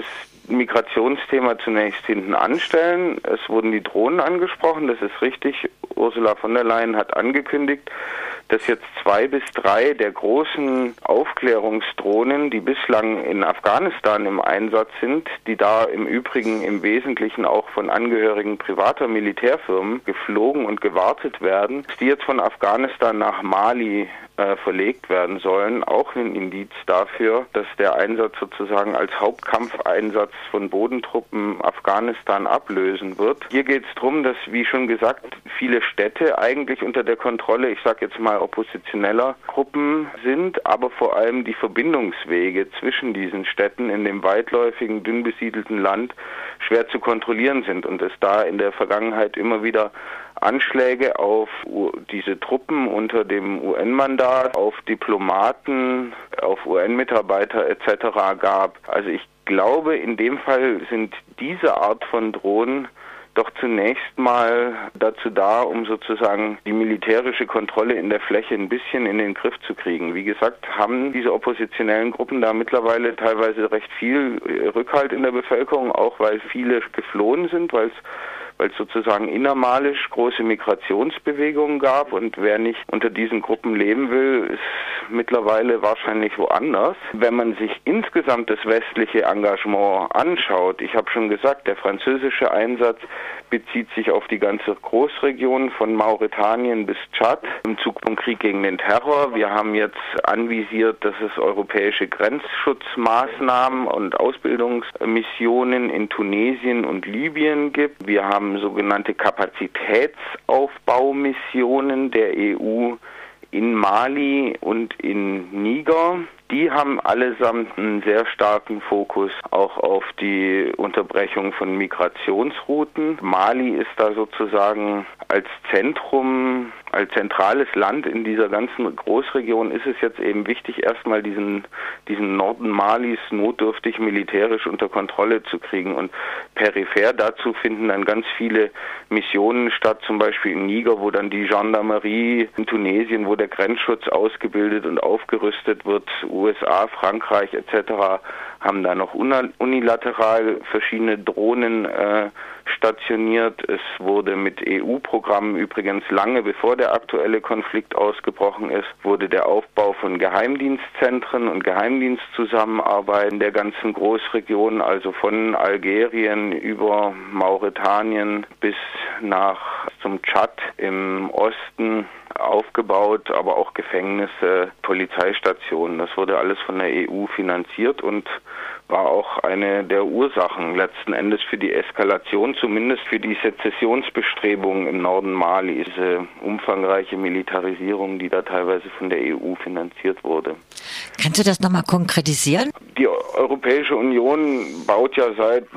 Migrationsthema zunächst hinten anstellen. Es wurden die Drohnen angesprochen, das ist richtig. Ursula von der Leyen hat angekündigt, dass jetzt zwei bis drei der großen Aufklärungsdrohnen, die bislang in Afghanistan im Einsatz sind, die da im Übrigen im Wesentlichen auch von Angehörigen privater Militärfirmen geflogen und gewartet werden, die jetzt von Afghanistan nach Mali äh, verlegt werden sollen, auch ein Indiz dafür, dass der Einsatz sozusagen als Hauptkampfeinsatz von Bodentruppen Afghanistan ablösen wird. Hier geht es darum, dass, wie schon gesagt, viele Städte eigentlich unter der Kontrolle, ich sage jetzt mal oppositioneller Gruppen sind, aber vor allem die Verbindungswege zwischen diesen Städten in dem weitläufigen, dünn besiedelten Land schwer zu kontrollieren sind und es da in der Vergangenheit immer wieder Anschläge auf diese Truppen unter dem U N-Mandat, auf Diplomaten, auf U N-Mitarbeiter et cetera gab. Also ich glaube, in dem Fall sind diese Art von Drohnen doch zunächst mal dazu da, um sozusagen die militärische Kontrolle in der Fläche ein bisschen in den Griff zu kriegen. Wie gesagt, haben diese oppositionellen Gruppen da mittlerweile teilweise recht viel Rückhalt in der Bevölkerung, auch weil viele geflohen sind, weil es weil es sozusagen innermalisch große Migrationsbewegungen gab und wer nicht unter diesen Gruppen leben will, ist mittlerweile wahrscheinlich woanders. Wenn man sich insgesamt das westliche Engagement anschaut, ich habe schon gesagt, der französische Einsatz bezieht sich auf die ganze Großregion von Mauretanien bis Tschad im Zug vom Krieg gegen den Terror. Wir haben jetzt anvisiert, dass es europäische Grenzschutzmaßnahmen und Ausbildungsmissionen in Tunesien und Libyen gibt. Wir haben sogenannte Kapazitätsaufbaumissionen der E U in Mali und in Niger. Die haben allesamt einen sehr starken Fokus auch auf die Unterbrechung von Migrationsrouten. Mali ist da sozusagen als Zentrum, als zentrales Land in dieser ganzen Großregion ist es jetzt eben wichtig, erstmal diesen, diesen Norden Malis notdürftig militärisch unter Kontrolle zu kriegen. Und peripher dazu finden dann ganz viele Missionen statt, zum Beispiel in Niger, wo dann die Gendarmerie, in Tunesien, wo der Grenzschutz ausgebildet und aufgerüstet wird, U S A, Frankreich et cetera haben da noch unilateral verschiedene Drohnen äh, stationiert. Es wurde mit E U-Programmen übrigens lange bevor der aktuelle Konflikt ausgebrochen ist, wurde der Aufbau von Geheimdienstzentren und Geheimdienstzusammenarbeit in der ganzen Großregion, also von Algerien über Mauretanien bis nach zum Tschad im Osten aufgebaut, aber auch Gefängnisse, Polizeistationen. Das wurde alles von der E U finanziert und war auch eine der Ursachen letzten Endes für die Eskalation, zumindest für die Sezessionsbestrebungen im Norden Mali, diese umfangreiche Militarisierung, die da teilweise von der E U finanziert wurde. Kannst du das nochmal konkretisieren? Die Europäische Union baut ja seit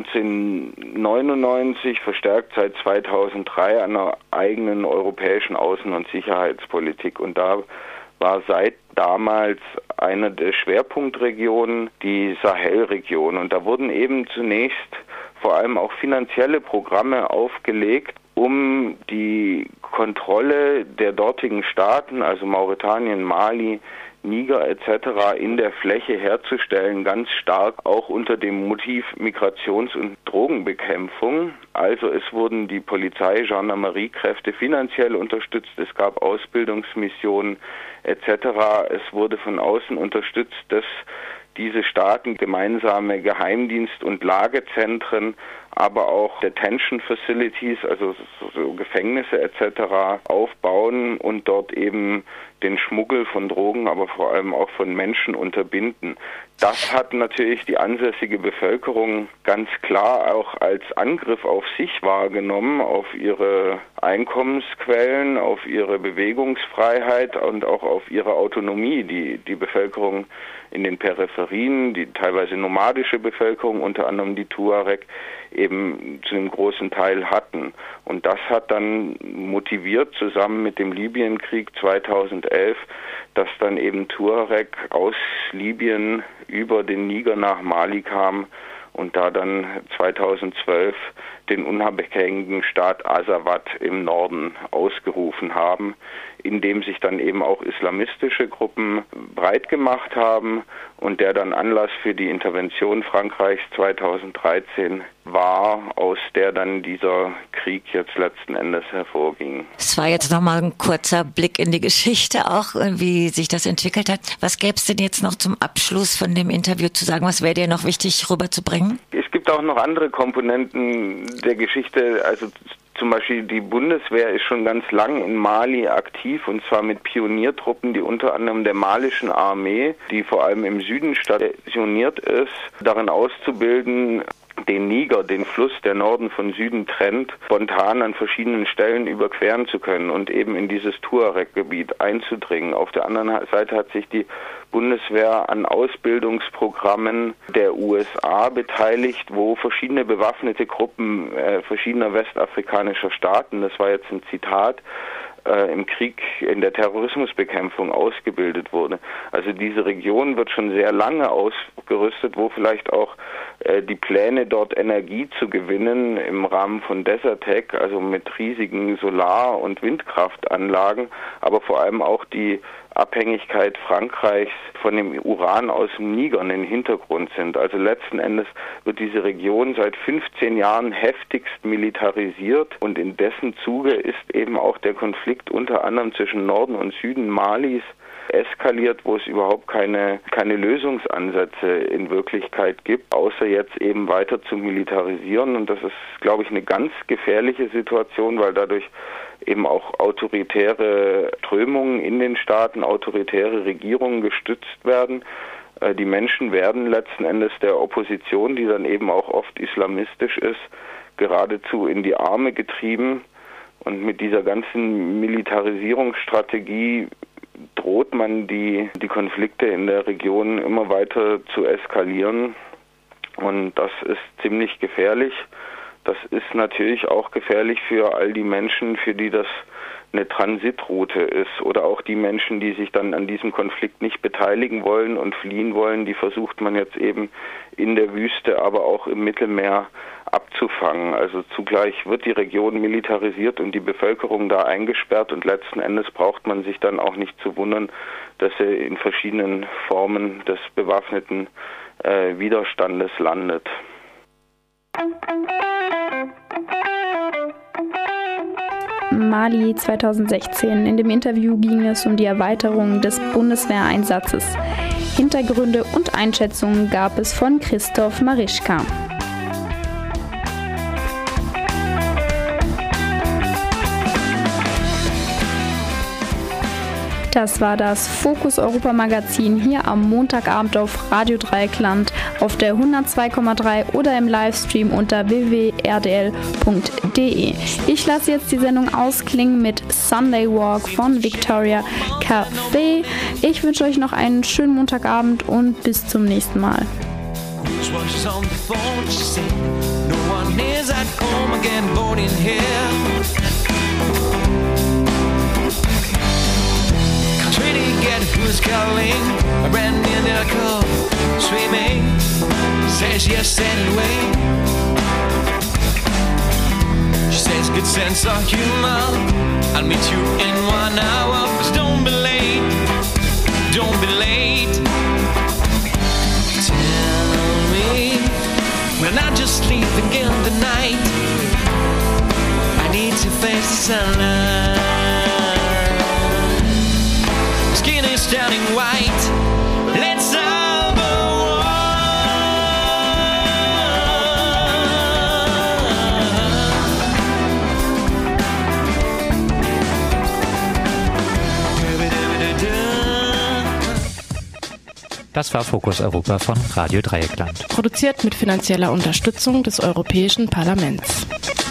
neunzehnhundertneunundneunzig, verstärkt seit zweitausenddrei, an einer eigenen europäischen Außen- und Sicherheitspolitik. Und da war seit damals eine der Schwerpunktregionen die Sahelregion. Und da wurden eben zunächst vor allem auch finanzielle Programme aufgelegt, um die Kontrolle der dortigen Staaten, also Mauretanien, Mali, Niger et cetera in der Fläche herzustellen, ganz stark auch unter dem Motiv Migrations- und Drogenbekämpfung. Also es wurden die Polizei, Gendarmeriekräfte finanziell unterstützt, es gab Ausbildungsmissionen et cetera. Es wurde von außen unterstützt, dass diese Staaten gemeinsame Geheimdienst- und Lagezentren, aber auch Detention Facilities, also so Gefängnisse et cetera aufbauen und dort eben den Schmuggel von Drogen, aber vor allem auch von Menschen unterbinden. Das hat natürlich die ansässige Bevölkerung ganz klar auch als Angriff auf sich wahrgenommen, auf ihre Einkommensquellen, auf ihre Bewegungsfreiheit und auch auf ihre Autonomie, die die Bevölkerung in den Peripherien, die teilweise nomadische Bevölkerung, unter anderem die Tuareg, eben zu einem großen Teil hatten. Und das hat dann motiviert, zusammen mit dem Libyenkrieg zweitausendelf, dass dann eben Tuareg aus Libyen über den Niger nach Mali kam und da dann zweitausendzwölf den unabhängigen Staat Azawad im Norden ausgerufen haben, in dem sich dann eben auch islamistische Gruppen breit gemacht haben und der dann Anlass für die Intervention Frankreichs zweitausenddreizehn war, aus der dann dieser Krieg jetzt letzten Endes hervorging. Es war jetzt nochmal ein kurzer Blick in die Geschichte auch, wie sich das entwickelt hat. Was gäbe es denn jetzt noch zum Abschluss von dem Interview zu sagen? Was wäre dir noch wichtig rüberzubringen? Es gibt auch noch andere Komponenten der Geschichte, also zum Beispiel die Bundeswehr ist schon ganz lang in Mali aktiv, und zwar mit Pioniertruppen, die unter anderem der malischen Armee, die vor allem im Süden stationiert ist, darin auszubilden, den Niger, den Fluss, der Norden von Süden trennt, spontan an verschiedenen Stellen überqueren zu können und eben in dieses Tuareg-Gebiet einzudringen. Auf der anderen Seite hat sich die Bundeswehr an Ausbildungsprogrammen der U S A beteiligt, wo verschiedene bewaffnete Gruppen äh, verschiedener westafrikanischer Staaten, das war jetzt ein Zitat, äh, im Krieg in der Terrorismusbekämpfung ausgebildet wurde. Also diese Region wird schon sehr lange ausgerüstet, wo vielleicht auch äh, die Pläne, dort Energie zu gewinnen im Rahmen von Desertec, also mit riesigen Solar- und Windkraftanlagen, aber vor allem auch die Abhängigkeit Frankreichs von dem Uran aus dem Niger in den Hintergrund sind. Also letzten Endes wird diese Region seit fünfzehn Jahren heftigst militarisiert, und in dessen Zuge ist eben auch der Konflikt unter anderem zwischen Norden und Süden Malis eskaliert, wo es überhaupt keine, keine Lösungsansätze in Wirklichkeit gibt, außer jetzt eben weiter zu militarisieren. Und das ist, glaube ich, eine ganz gefährliche Situation, weil dadurch eben auch autoritäre Strömungen in den Staaten, autoritäre Regierungen gestützt werden. Die Menschen werden letzten Endes der Opposition, die dann eben auch oft islamistisch ist, geradezu in die Arme getrieben. Und mit dieser ganzen Militarisierungsstrategie droht man die, die Konflikte in der Region immer weiter zu eskalieren. Und das ist ziemlich gefährlich. Das ist natürlich auch gefährlich für all die Menschen, für die das eine Transitroute ist, oder auch die Menschen, die sich dann an diesem Konflikt nicht beteiligen wollen und fliehen wollen, die versucht man jetzt eben in der Wüste, aber auch im Mittelmeer abzufangen. Also zugleich wird die Region militarisiert und die Bevölkerung da eingesperrt, und letzten Endes braucht man sich dann auch nicht zu wundern, dass sie in verschiedenen Formen des bewaffneten äh, Widerstandes landet. Mali zweitausendsechzehn. In dem Interview ging es um die Erweiterung des Bundeswehreinsatzes. Hintergründe und Einschätzungen gab es von Christoph Marischka. Das war das Fokus Europa Magazin hier am Montagabend auf Radio Dreieckland auf der hundertzwei Komma drei oder im Livestream unter w w w punkt r d l punkt d e. Ich lasse jetzt die Sendung ausklingen mit Sunday Walk von Victoria Café. Ich wünsche euch noch einen schönen Montagabend und bis zum nächsten Mal. Who's calling? A brand new miracle swimming says yes anyway. She says good sense of humor. I'll meet you in one hour. But don't be late. Don't be late. Tell me we're not just sleeping in the night. I need to face the sunlight. Standing white, let's have a Das war Fokus Europa von Radio Dreieckland. Produziert mit finanzieller Unterstützung des Europäischen Parlaments.